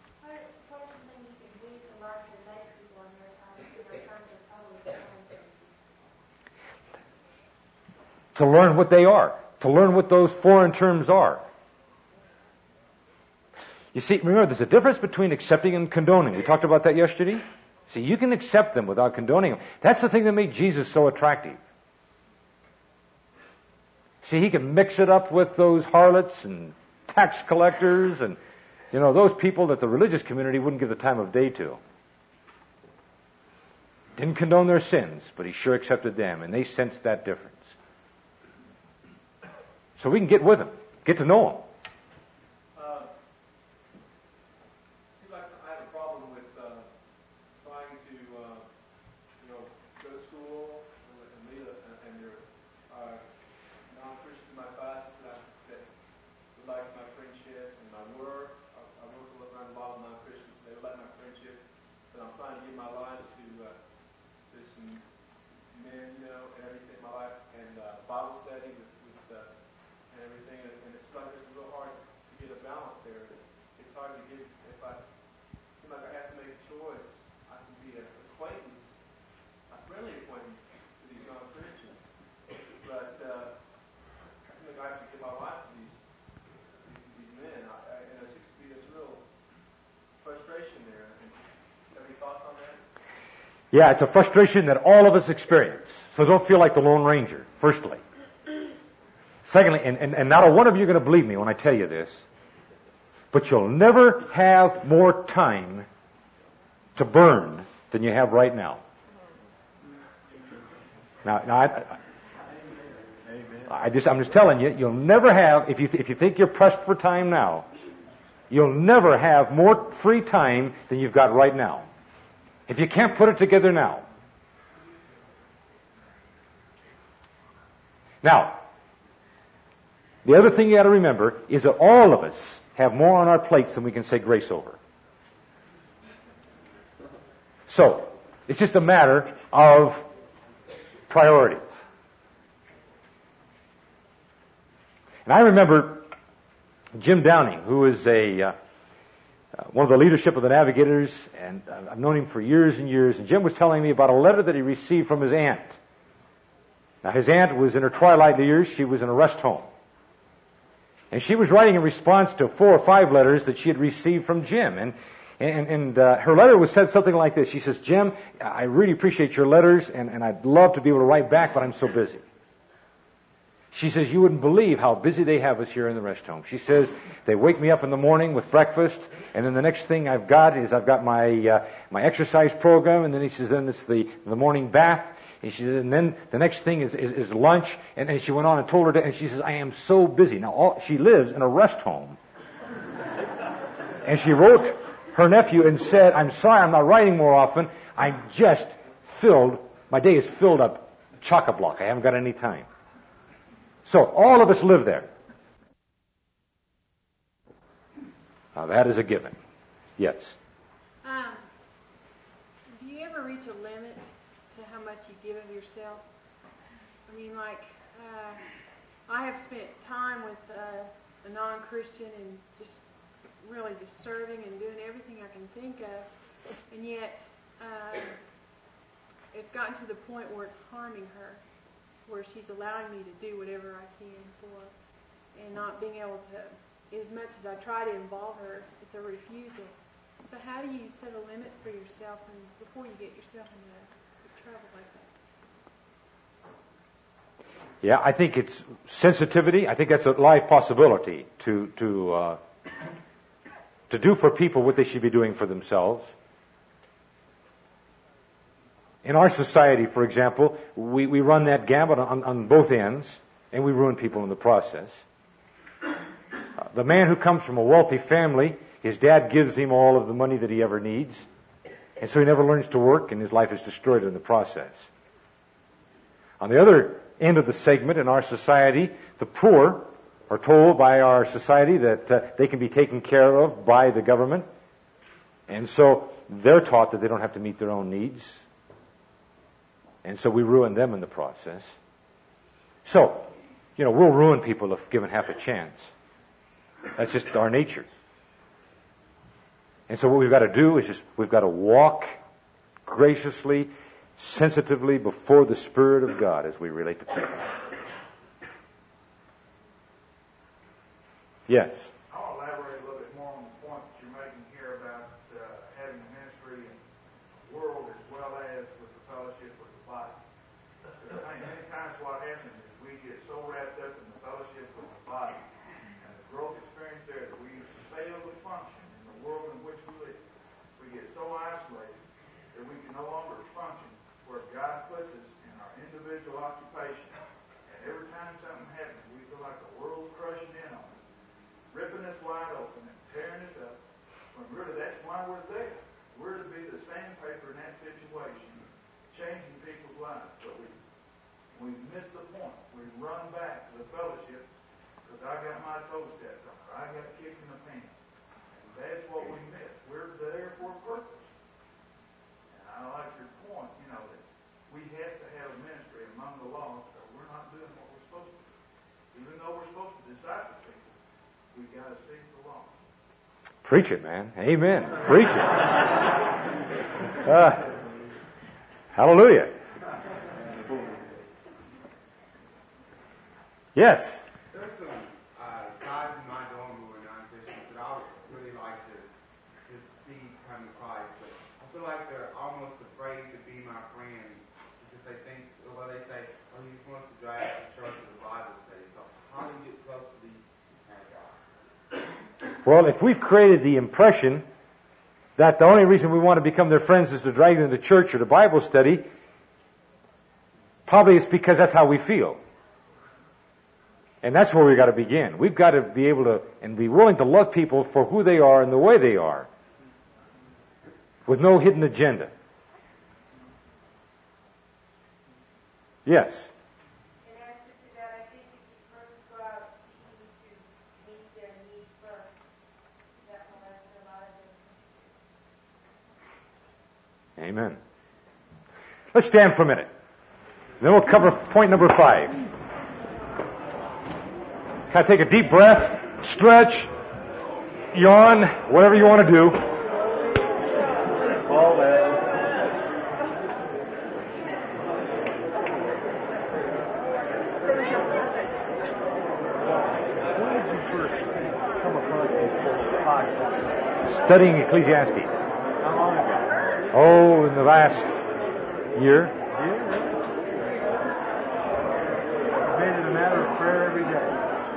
To learn what they are. To learn what those foreign terms are. You see, remember, there's a difference between accepting and condoning. We talked about that yesterday. See, you can accept them without condoning them. That's the thing that made Jesus so attractive. See, he can mix it up with those harlots and tax collectors and, those people that the religious community wouldn't give the time of day to. Didn't condone their sins, but he sure accepted them, and they sensed that difference. So we can get with them, get to know them. Seems like I have a problem with trying to, go to school and meet and your non-Christians in my classes that would like my friendship and my work. I work around a lot of non-Christians. They would like my friendship, but I'm trying to give my life to some men, and everything in my life, and Bible study with and everything, and it's like it's real hard to get a balance there. It's hard to get, if I feel like I have to make a choice, I can be an acquaintance, a friendly acquaintance to these non-Christians, but I feel like I have to give my life to these men, and there seems to be this real frustration there. Have any thoughts on that? Yeah, it's a frustration that all of us experience. So don't feel like the Lone Ranger, firstly. Secondly, and not a one of you are going to believe me when I tell you this, but you'll never have more time to burn than you have right now. Now I'm just telling you, you'll never have, if you think you're pressed for time now, you'll never have more free time than you've got right now. If you can't put it together now. Now, the other thing you got to remember is that all of us have more on our plates than we can say grace over. So, it's just a matter of priorities. And I remember Jim Downing, who is one of the leadership of the Navigators, and I've known him for years and years, and Jim was telling me about a letter that he received from his aunt. Now, his aunt was in her twilight years. She was in a rest home. And she was writing in response to 4 or 5 letters that she had received from Jim. And her letter was said something like this. She says, Jim, I really appreciate your letters, and I'd love to be able to write back, but I'm so busy. She says, you wouldn't believe how busy they have us here in the rest home. She says, they wake me up in the morning with breakfast, and then the next thing I've got my exercise program, and then he says, then it's the morning bath. And she said, and then the next thing is lunch. And she went on and told her, and she says, I am so busy. Now, she lives in a rest home. And she wrote her nephew and said, I'm sorry I'm not writing more often. I'm just filled. My day is filled up chock-a-block. I haven't got any time. So all of us live there. Now that is a given. Yes. Do you ever reach a limit to how much you give of yourself? I mean, like, I have spent time with a non-Christian and just really just serving and doing everything I can think of, and yet it's gotten to the point where it's harming her, where she's allowing me to do whatever I can for her, and not being able to, as much as I try to involve her, it's a refusal. So how do you set a limit for yourself before you get yourself into trouble like that? Yeah, I think it's sensitivity. I think that's a life possibility to do for people what they should be doing for themselves. In our society, for example, we run that gambit on both ends, and we ruin people in the process. The man who comes from a wealthy family, his dad gives him all of the money that he ever needs, and so he never learns to work, and his life is destroyed in the process. On the other end of the segment in our society, the poor are told by our society that they can be taken care of by the government, and so they're taught that they don't have to meet their own needs, and so we ruin them in the process. So, we'll ruin people if given half a chance. That's just our nature. And so what we've got to do is we've got to walk graciously, sensitively before the Spirit of God as we relate to people. Yes? I'll elaborate a little bit more on the point that you're making here about having a ministry in the world as well as with the fellowship with the body. Because I think many times what happens is we get so wrapped up in the fellowship with the body and the growth experience there that we fail to function in the world in which we live. We get so isolated that we can no longer function where God puts us in our individual occupation. And every time something happens, we feel like the world's crushing in on us, ripping us wide open and tearing us up, when really that's why we're there. We're to be the sandpaper in that situation, changing people's lives. But we miss the point. We run back to the fellowship because I got my toe stepped on, or I got kicked in the pants. And that's what we miss. We're there for a purpose. And I like your point, that we have to have a ministry among the lost, or we're not doing what we're supposed to do. Even though we're supposed to disciple people, we got to seek the lost. Preach it, man. Amen. Preach it. Hallelujah. Yes. There's some guys in my dorm who are non-Christians that I would really like to just see come to Christ, but I feel like they're almost afraid to be my friend because they think, they say, he just wants to drag us to church or the Bible study. So how do you get close to these kind of guys? Well, if we've created the impression that the only reason we want to become their friends is to drag them to church or to Bible study, probably it's because that's how we feel. And that's where we've got to begin. We've got to be able to and be willing to love people for who they are and the way they are, with no hidden agenda. Yes? In answer to that, I think if you first go out seeking to meet their needs first, that will answer a lot of them. Amen. Let's stand for a minute. Then we'll cover point number 5. Kind of take a deep breath, stretch, yawn, whatever you want to do. All that. When did you first come across this podcast? Studying Ecclesiastes. How long ago? Oh, in the last year. You made it a matter of prayer every day.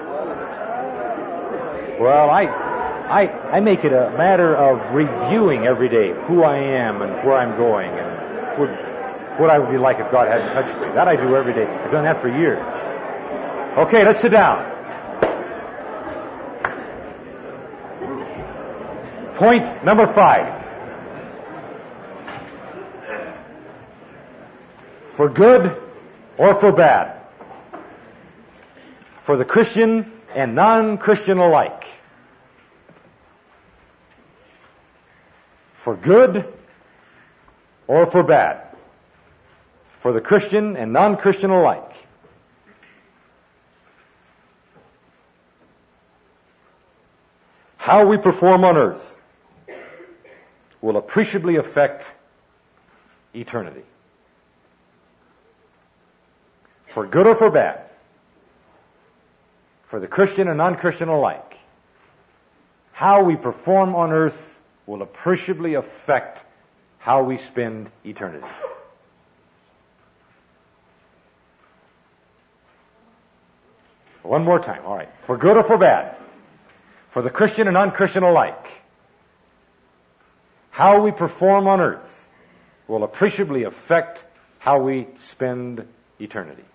Well, I make it a matter of reviewing every day who I am and where I'm going and what I would be like if God hadn't touched me. That I do every day. I've done that for years. Okay, let's sit down. Point number 5. For good or for bad, for the Christian and non-Christian alike, for good or for bad, for the Christian and non-Christian alike. How we perform on earth will appreciably affect eternity. For good or for bad, for the Christian and non-Christian alike, how we perform on earth will appreciably affect how we spend eternity. One more time, all right. For good or for bad, for the Christian and non-Christian alike, how we perform on earth will appreciably affect how we spend eternity.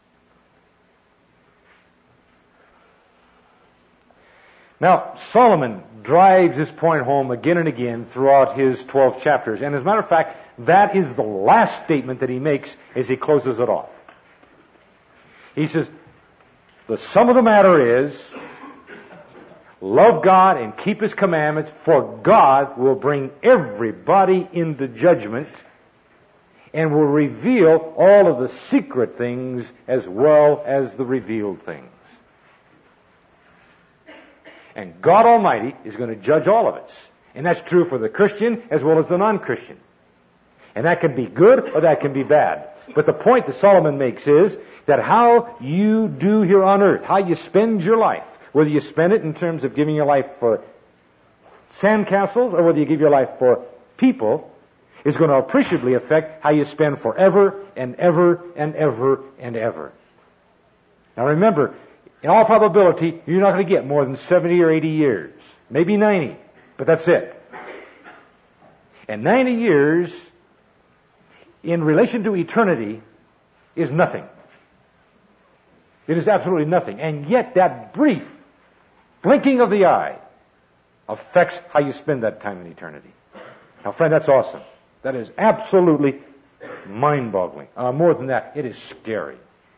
Now, Solomon drives this point home again and again throughout his 12 chapters. And as a matter of fact, that is the last statement that he makes as he closes it off. He says, the sum of the matter is, love God and keep His commandments, for God will bring everybody into judgment and will reveal all of the secret things as well as the revealed things. And God Almighty is going to judge all of us. And that's true for the Christian as well as the non-Christian. And that can be good or that can be bad. But the point that Solomon makes is that how you do here on earth, how you spend your life, whether you spend it in terms of giving your life for sandcastles or whether you give your life for people, is going to appreciably affect how you spend forever and ever and ever and ever. Now remember, in all probability, you're not going to get more than 70 or 80 years. Maybe 90, but that's it. And 90 years, in relation to eternity, is nothing. It is absolutely nothing. And yet that brief blinking of the eye affects how you spend that time in eternity. Now, friend, that's awesome. That is absolutely mind-boggling. More than that, it is scary.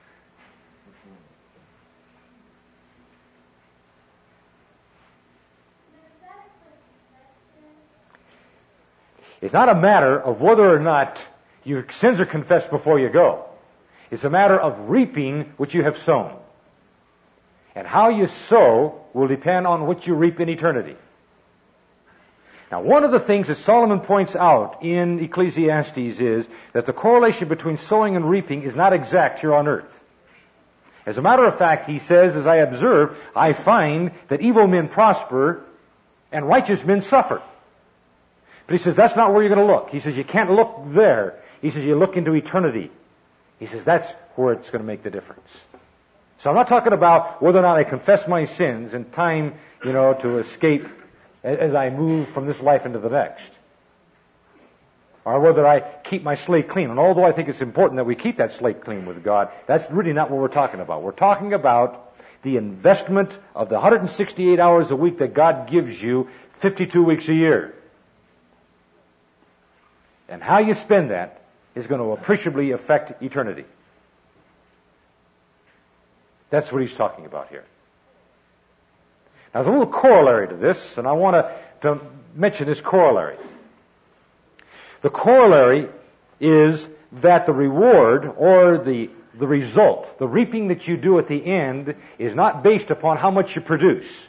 It's not a matter of whether or not your sins are confessed before you go. It's a matter of reaping what you have sown. And how you sow will depend on what you reap in eternity. Now, one of the things that Solomon points out in Ecclesiastes is that the correlation between sowing and reaping is not exact here on earth. As a matter of fact, he says, as I observe, I find that evil men prosper and righteous men suffer. But he says, that's not where you're going to look. He says, you can't look there. He says, you look into eternity. He says, that's where it's going to make the difference. So I'm not talking about whether or not I confess my sins in time, to escape as I move from this life into the next. Or whether I keep my slate clean. And although I think it's important that we keep that slate clean with God, that's really not what we're talking about. We're talking about the investment of the 168 hours a week that God gives you 52 weeks a year. And how you spend that is going to appreciably affect eternity. That's what he's talking about here. Now, there's a little corollary to this, and I want to mention this corollary. The corollary is that the reward or the result, the reaping that you do at the end, is not based upon how much you produce,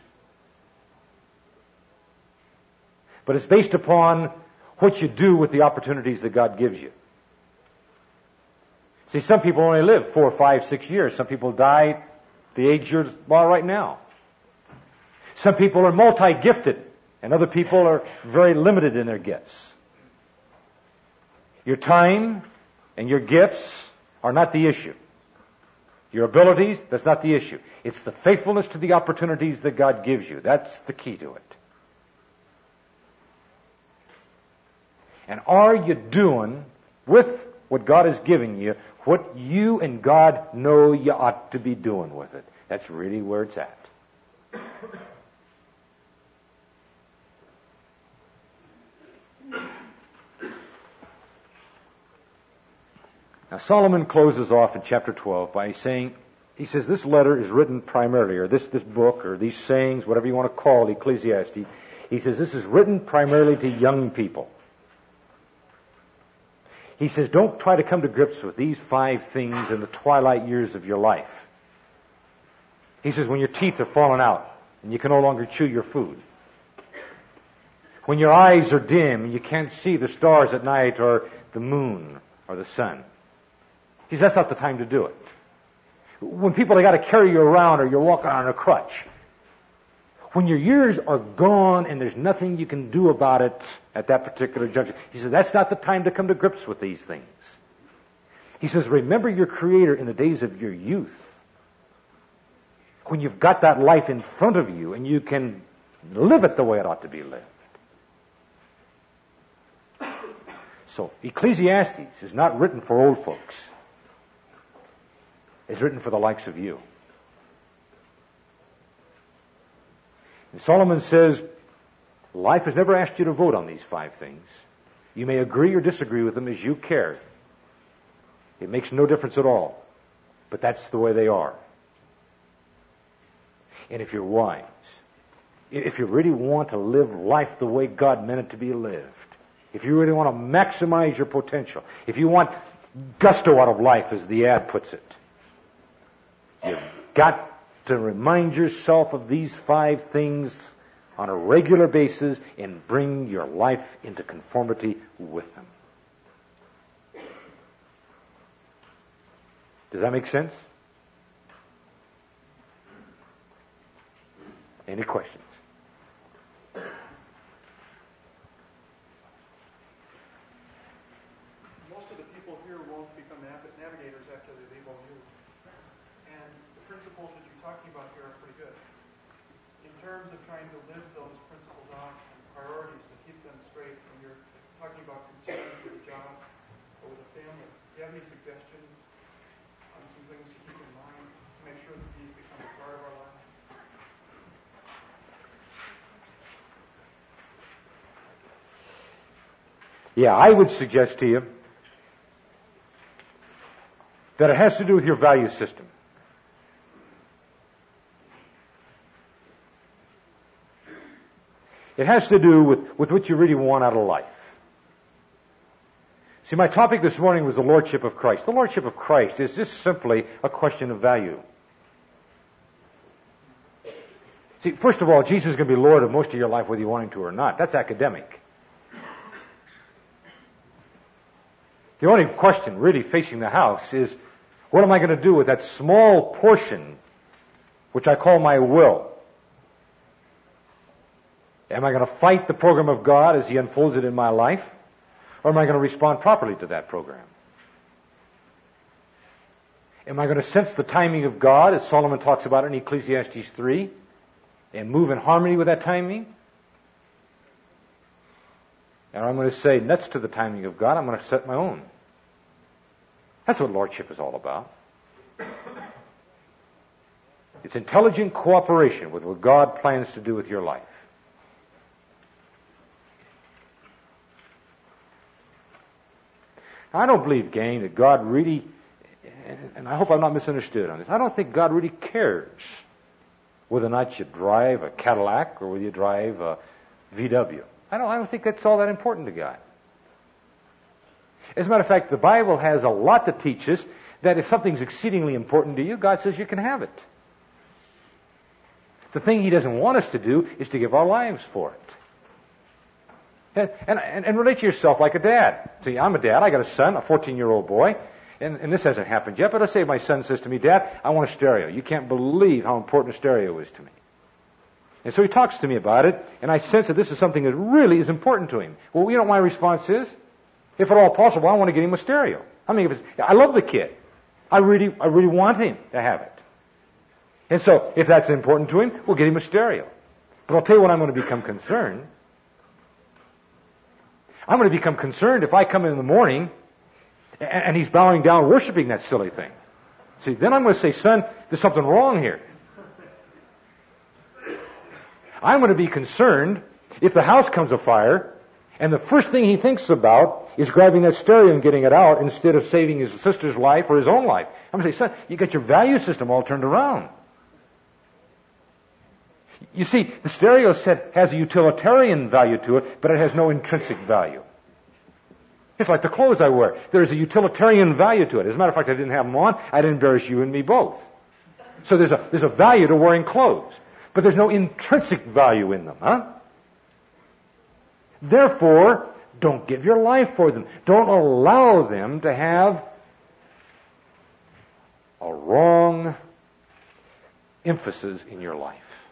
but it's based upon what you do with the opportunities that God gives you. See, some people only live 4, 5, 6 years. Some people die at the age you're right now. Some people are multi-gifted, and other people are very limited in their gifts. Your time and your gifts are not the issue. Your abilities, that's not the issue. It's the faithfulness to the opportunities that God gives you. That's the key to it. And are you doing with what God is giving you what you and God know you ought to be doing with it? That's really where it's at. Now Solomon closes off in chapter 12 by saying, he says this letter is written primarily, or this book, or these sayings, whatever you want to call it, Ecclesiastes, he says this is written primarily to young people. He says don't try to come to grips with these 5 things in the twilight years of your life. He says when your teeth are falling out and you can no longer chew your food. When your eyes are dim and you can't see the stars at night or the moon or the sun. He says that's not the time to do it. When people have got to carry you around or you're walking on a crutch. When your years are gone and there's nothing you can do about it at that particular juncture. He says that's not the time to come to grips with these things. He says remember your Creator in the days of your youth. When you've got that life in front of you and you can live it the way it ought to be lived. So Ecclesiastes is not written for old folks. It's written for the likes of you. And Solomon says, life has never asked you to vote on these 5 things. You may agree or disagree with them as you care. It makes no difference at all. But that's the way they are. And if you're wise, if you really want to live life the way God meant it to be lived, if you really want to maximize your potential, if you want gusto out of life, as the ad puts it, you've got to remind yourself of these 5 things on a regular basis and bring your life into conformity with them. Does that make sense? Any questions? Most of the people here won't become navigators after they leave OU. And the principles that you're talking about here are pretty good. In terms of trying to live those principles out and priorities to keep them straight, when you're talking about concerns with a job or with a family, do you have any suggestions on some things to keep in mind to make sure that these become a part of our lives? Yeah, I would suggest to you that it has to do with your value system. It has to do with what you really want out of life. See, my topic this morning was the Lordship of Christ. The Lordship of Christ is just simply a question of value. See, first of all, Jesus is going to be Lord of most of your life whether you want Him to or not. That's academic. The only question really facing the house is, what am I going to do with that small portion which I call my will? Am I going to fight the program of God as He unfolds it in my life? Or am I going to respond properly to that program? Am I going to sense the timing of God, as Solomon talks about in Ecclesiastes 3, and move in harmony with that timing? And I'm going to say, nuts to the timing of God, I'm going to set my own. That's what Lordship is all about. It's intelligent cooperation with what God plans to do with your life. I don't believe, gang, that God really, and I hope I'm not misunderstood on this, I don't think God really cares whether or not you drive a Cadillac or whether you drive a VW. I don't think that's all that important to God. As a matter of fact, the Bible has a lot to teach us that if something's exceedingly important to you, God says you can have it. The thing He doesn't want us to do is to give our lives for it. And relate to yourself like a dad. See, I'm a dad. I got a son, a 14-year-old boy. And this hasn't happened yet, but let's say my son says to me, Dad, I want a stereo. You can't believe how important a stereo is to me. And so he talks to me about it, and I sense that this is something that really is important to him. Well, you know what my response is? If at all possible, I want to get him a stereo. I mean, I love the kid. I really want him to have it. And so, if that's important to him, we'll get him a stereo. But I'll tell you what I'm going to become concerned. I'm going to become concerned if I come in the morning and he's bowing down worshiping that silly thing. See, then I'm going to say, son, there's something wrong here. I'm going to be concerned if the house comes afire And the first thing he thinks about is grabbing that stereo and getting it out instead of saving his sister's life or his own life. I'm going to say, son, you got your value system all turned around. You see, the stereo set has a utilitarian value to it, but it has no intrinsic value. It's like the clothes I wear. There's a utilitarian value to it. As a matter of fact, I didn't have them on. I'd embarrass you and me both. So there's a value to wearing clothes. But there's no intrinsic value in them, huh? Therefore, don't give your life for them. Don't allow them to have a wrong emphasis in your life.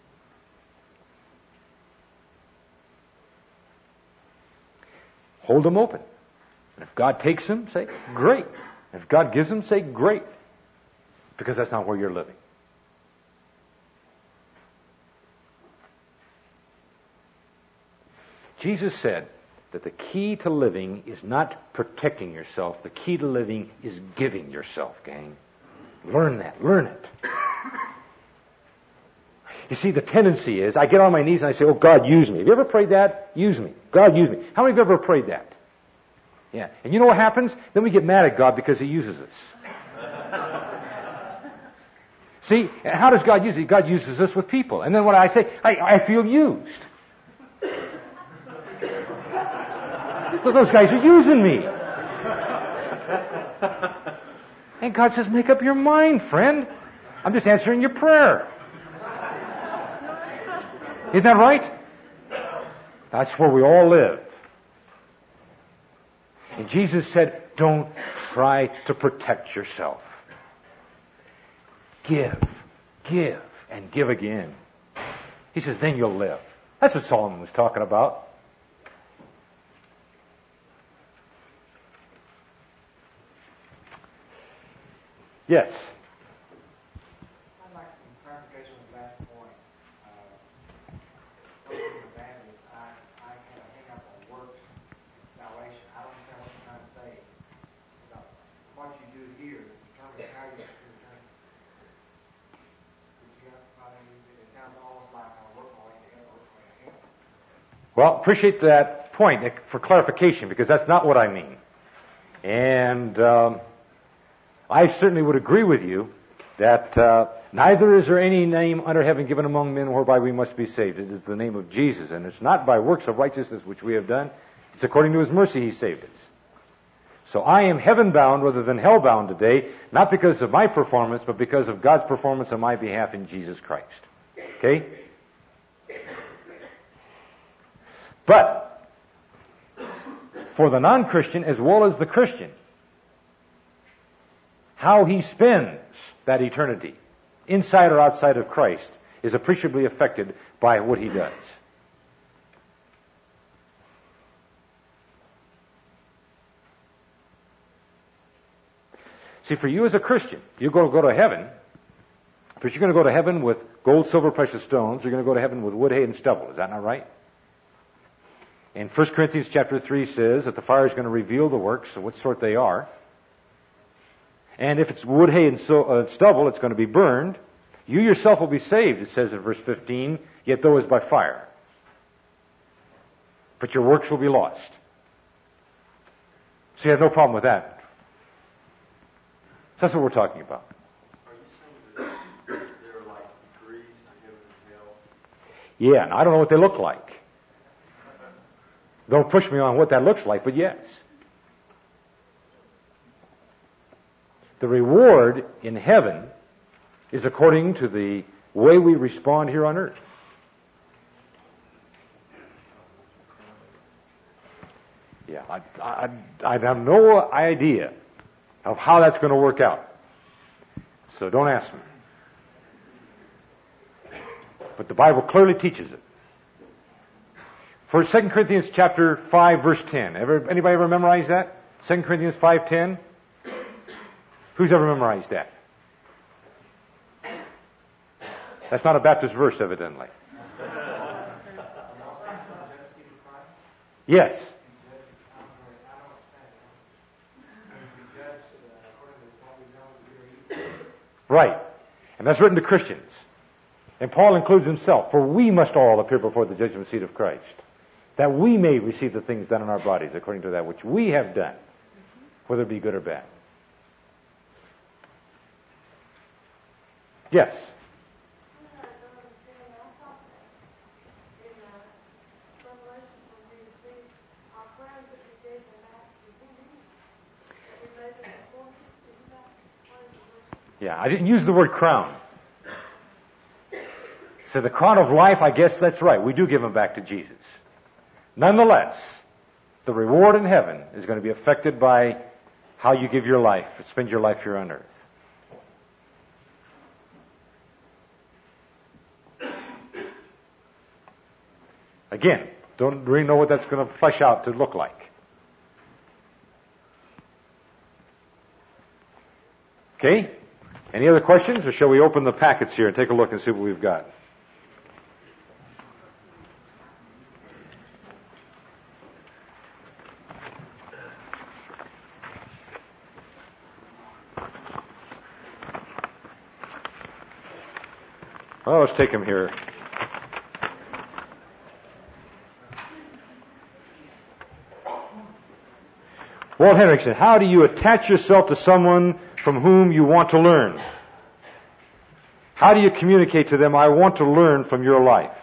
Hold them open. And if God takes them, say, great. And if God gives them, say, great. Because that's not where you're living. Jesus said that the key to living is not protecting yourself. The key to living is giving yourself, gang. Learn that. Learn it. You see, the tendency is, I get on my knees and I say, oh, God, use me. Have you ever prayed that? Use me. God, use me. How many of you have ever prayed that? Yeah. And you know what happens? Then we get mad at God because He uses us. See, how does God use it? God uses us with people. And then when I say, I feel used. Those guys are using me. And God says, make up your mind, friend. I'm just answering your prayer. Isn't that right? That's where we all live. And Jesus said, don't try to protect yourself. Give, and give again. He says, then you'll live. That's what Solomon was talking about. Yes. I'd like some clarification on the last point. Evangelist, I kind of hang up on works salvation. I don't understand what you're trying to say about what you do here determines how you return. It sounds almost like I work my way to heaven. Well, appreciate that point for clarification, because that's not what I mean. And I certainly would agree with you that neither is there any name under heaven given among men whereby we must be saved. It is the name of Jesus, and it's not by works of righteousness which we have done. It's according to His mercy He saved us. So I am heaven-bound rather than hell-bound today, not because of my performance, but because of God's performance on my behalf in Jesus Christ. Okay? But for the non-Christian as well as the Christian, how he spends that eternity, inside or outside of Christ, is appreciably affected by what he does. See, for you as a Christian, you're going to go to heaven, but you're going to go to heaven with gold, silver, precious stones. You're going to go to heaven with wood, hay, and stubble. Is that not right? And 1 Corinthians chapter 3 says that the fire is going to reveal the works of what sort they are. And if it's wood, hay, and stubble, it's going to be burned. You yourself will be saved, it says in verse 15, yet though as by fire. But your works will be lost. So you have no problem with that. So that's what we're talking about. Are you saying that there are like degrees to heaven and hell? Yeah, and I don't know what they look like. Don't push me on what that looks like, but yes. The reward in heaven is according to the way we respond here on earth. Yeah, I have no idea of how that's going to work out. So don't ask me. But the Bible clearly teaches it. For 2 Corinthians chapter 5, verse 10. Anybody ever memorize that? 2 Corinthians 5:10? Who's ever memorized that? That's not a Baptist verse, evidently. Yes. Right. And that's written to Christians. And Paul includes himself. For we must all appear before the judgment seat of Christ. that we may receive the things done in our bodies according to that which we have done, whether it be good or bad. Yes? Yeah, I didn't use the word crown. So the crown of life, I guess that's right. We do give them back to Jesus. Nonetheless, the reward in heaven is going to be affected by how you give your life, spend your life here on earth. Again, don't really know what that's going to flesh out to look like. Okay? Any other questions, or shall we open the packets here and take a look and see what we've got? Well, let's take them here. Walt Henrichsen, how do you attach yourself to someone from whom you want to learn? How do you communicate to them, I want to learn from your life?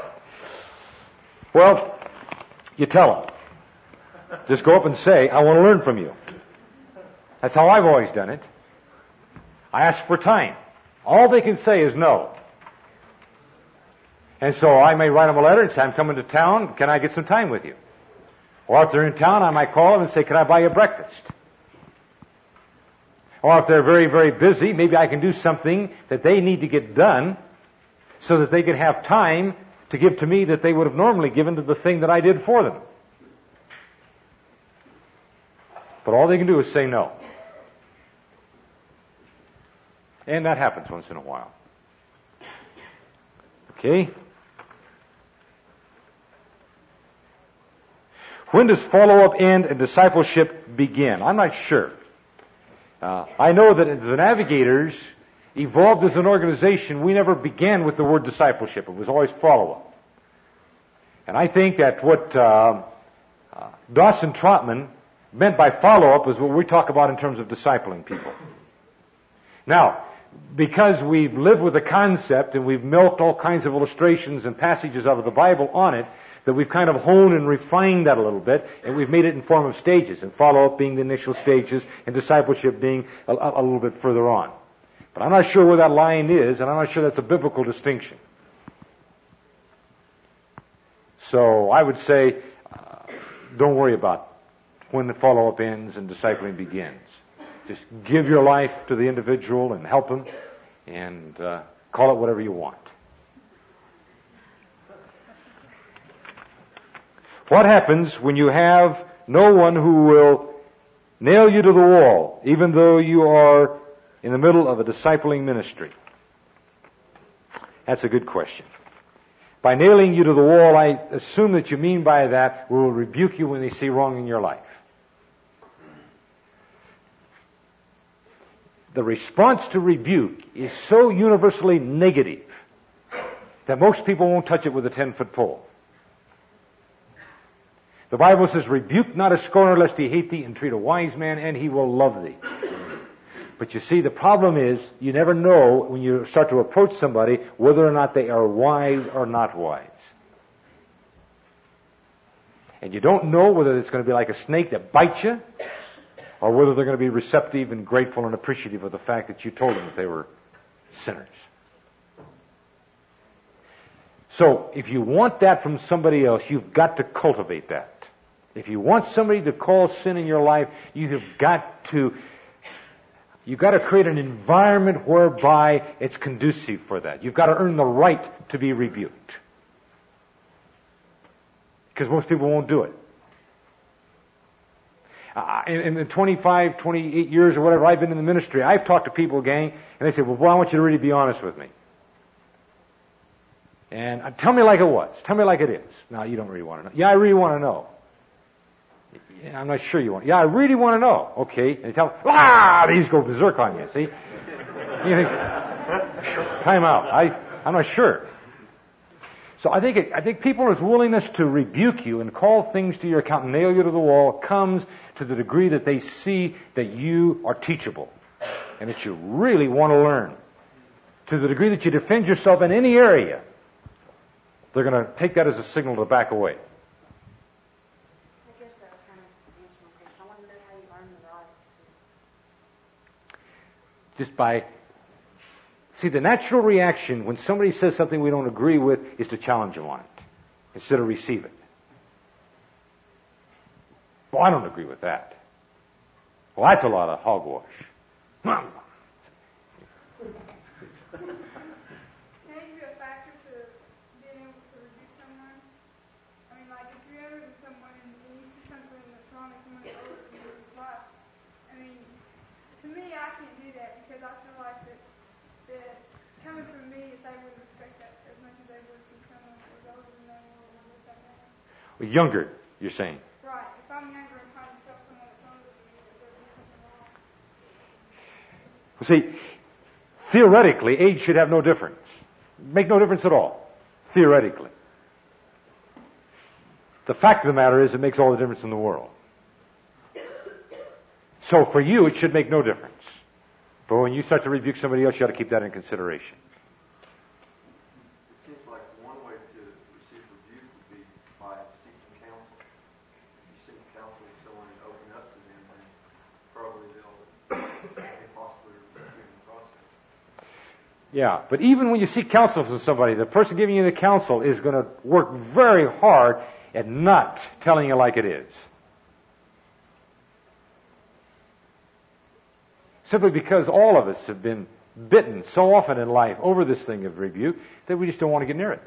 Well, you tell them. Just go up and say, I want to learn from you. That's how I've always done it. I ask for time. All they can say is no. And so I may write them a letter and say, I'm coming to town, can I get some time with you? Or if they're in town, I might call them and say, can I buy you breakfast? Or if they're very, very busy, maybe I can do something that they need to get done so that they can have time to give to me that they would have normally given to the thing that I did for them. But all they can do is say no. And that happens once in a while. Okay? When does follow-up end and discipleship begin? I'm not sure. I know that as the Navigators evolved as an organization, we never began with the word discipleship. It was always follow-up. And I think that what Dawson Trotman meant by follow-up is what we talk about in terms of discipling people. Now, because we've lived with the concept and we've milked all kinds of illustrations and passages out of the Bible on it, that we've kind of honed and refined that a little bit, and we've made it in form of stages, and follow-up being the initial stages, and discipleship being a little bit further on. But I'm not sure where that line is, and I'm not sure that's a biblical distinction. So I would say, don't worry about when the follow-up ends and discipling begins. Just give your life to the individual and help him, and call it whatever you want. What happens when you have no one who will nail you to the wall, even though you are in the middle of a discipling ministry? That's a good question. By nailing you to the wall, I assume that you mean by that, will rebuke you when they see wrong in your life. The response to rebuke is so universally negative that most people won't touch it with a 10-foot pole. The Bible says, rebuke not a scorner lest he hate thee, entreat a wise man and he will love thee. But you see, the problem is, you never know when you start to approach somebody whether or not they are wise or not wise. And you don't know whether it's going to be like a snake that bites you, or whether they're going to be receptive and grateful and appreciative of the fact that you told them that they were sinners. So, if you want that from somebody else, you've got to cultivate that. If you want somebody to call sin in your life, you've got to create an environment whereby it's conducive for that. You've got to earn the right to be rebuked. Because most people won't do it. In the 25, 28 years or whatever I've been in the ministry, I've talked to people, gang, and they say, well, boy, I want you to really be honest with me. And tell me like it was. Tell me like it is. No, you don't really want to know. Yeah, I really want to know. Yeah, I'm not sure you want. Yeah, I really want to know. Okay. And they tell me, these go berserk on you, see? You think, time out. I'm not sure. So I think people's willingness to rebuke you and call things to your account and nail you to the wall comes to the degree that they see that you are teachable and that you really want to learn. To the degree that you defend yourself in any area, they're going to take that as a signal to back away. I guess that kind of answers my question. I want to know how you learn the right. Just by... See, the natural reaction when somebody says something we don't agree with is to challenge them on it instead of receive it. Well, I don't agree with that. Well, that's a lot of hogwash. Can it be a factor to being able to rebuke someone? I mean, like, if you're ever with someone and you see something that's wrong with someone else in your life, I mean, to me, I can't do that because I feel like that coming from me, if they wouldn't respect that as much as they would from someone who was older than them or with that man. Well, younger, you're saying. Right. If I'm younger and trying to tell someone that's older than me that they're doing something wrong. Well, see, theoretically, age should have no difference. Make no difference at all. Theoretically. The fact of the matter is it makes all the difference in the world. So for you, it should make no difference. But when you start to rebuke somebody else, you ought to keep that in consideration. It seems like one way to receive rebuke would be by seeking counsel. If you seek counsel with someone and open up to them, then probably they'll possibly rebuke you in the process. Yeah, but even when you seek counsel from somebody, the person giving you the counsel is going to work very hard at not telling you like it is. Simply because all of us have been bitten so often in life over this thing of rebuke that we just don't want to get near it.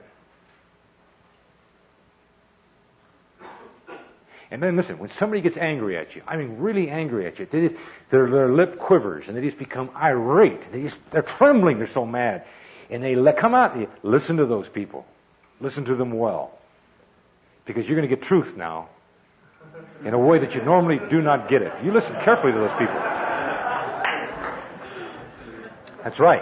And then listen, when somebody gets angry at you, I mean really angry at you, their lip quivers and they just become irate. They're trembling, they're so mad. And they come out and you listen to those people. Listen to them well. Because you're going to get truth now in a way that you normally do not get it. You listen carefully to those people. That's right.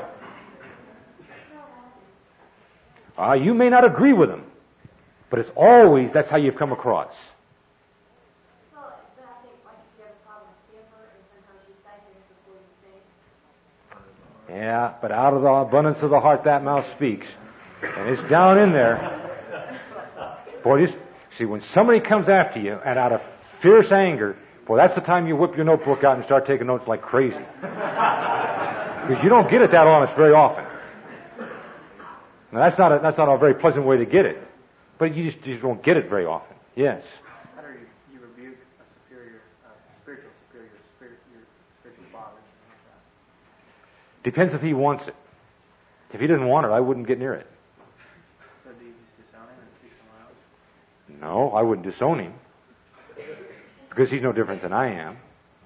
You may not agree with them, but it's always, that's how you've come across. Well, but I think, like, if you have a problem with temper, and sometimes you say things before you think. Yeah, but out of the abundance of the heart, that mouth speaks. And it's down in there. Boy, see, when somebody comes after you, and out of fierce anger, boy, that's the time you whip your notebook out and start taking notes like crazy. Because you don't get it that honest very often. Now, that's not a very pleasant way to get it. But you just don't get it very often. Yes? How do you rebuke a spiritual superior, your spiritual father? Depends if he wants it. If he didn't want it, I wouldn't get near it. So do you just disown him and seek someone else? No, I wouldn't disown him. Because he's no different than I am.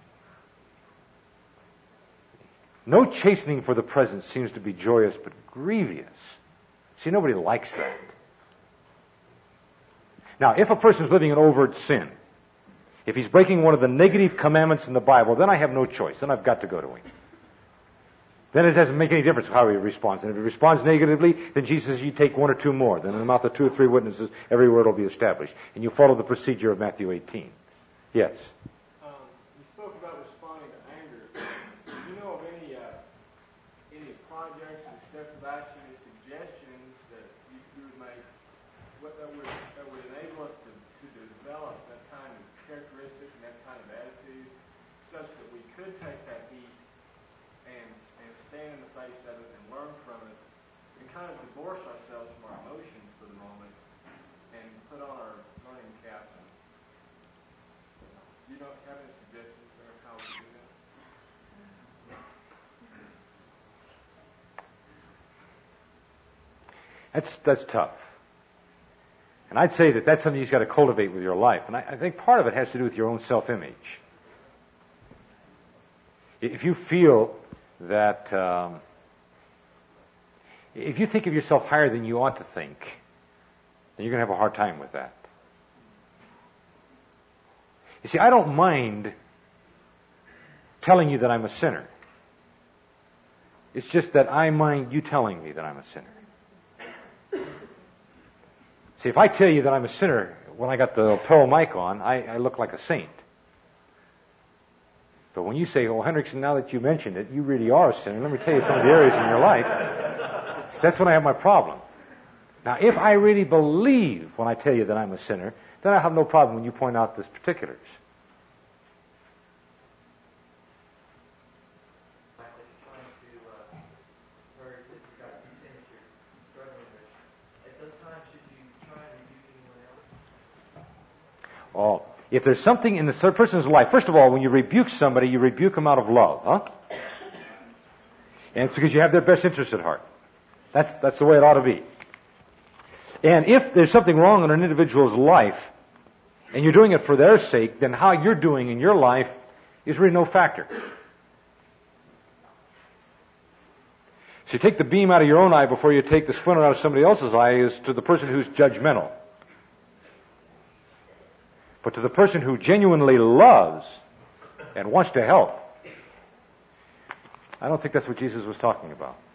No chastening for the present seems to be joyous, but grievous. See, nobody likes that. Now, if a person is living in overt sin, if he's breaking one of the negative commandments in the Bible, then I have no choice. Then I've got to go to him. Then it doesn't make any difference how he responds. And if he responds negatively, then Jesus says, you take one or two more. Then in the mouth of 2 or 3 witnesses, every word will be established. And you follow the procedure of Matthew 18. Yes? You spoke about responding to anger. Do you know of any projects or steps of action or suggestions that you would make that would enable us to develop that kind of characteristic and that kind of attitude such that we could take that heat and stand in the face of it and learn from it and kind of divorce ourselves from our emotions for the moment and put on our learning cap? You don't have any suggestions on how we do that? That's tough. And I'd say that that's something you've got to cultivate with your life. And I think part of it has to do with your own self-image. If you feel that, if you think of yourself higher than you ought to think, then you're going to have a hard time with that. You see, I don't mind telling you that I'm a sinner. It's just that I mind you telling me that I'm a sinner. See, if I tell you that I'm a sinner when I got the lapel mic on, I look like a saint. But when you say, oh, Hendrickson, now that you mentioned it, you really are a sinner, let me tell you some of the areas in your life, that's when I have my problem. Now, if I really believe when I tell you that I'm a sinner, then I have no problem when you point out the particulars. Oh, if there's something in the third person's life, first of all, when you rebuke somebody, you rebuke them out of love, huh? And it's because you have their best interest at heart. That's the way it ought to be. And if there's something wrong in an individual's life, and you're doing it for their sake, then how you're doing in your life is really no factor. So you take the beam out of your own eye before you take the splinter out of somebody else's eye is to the person who's judgmental. But to the person who genuinely loves and wants to help, I don't think that's what Jesus was talking about.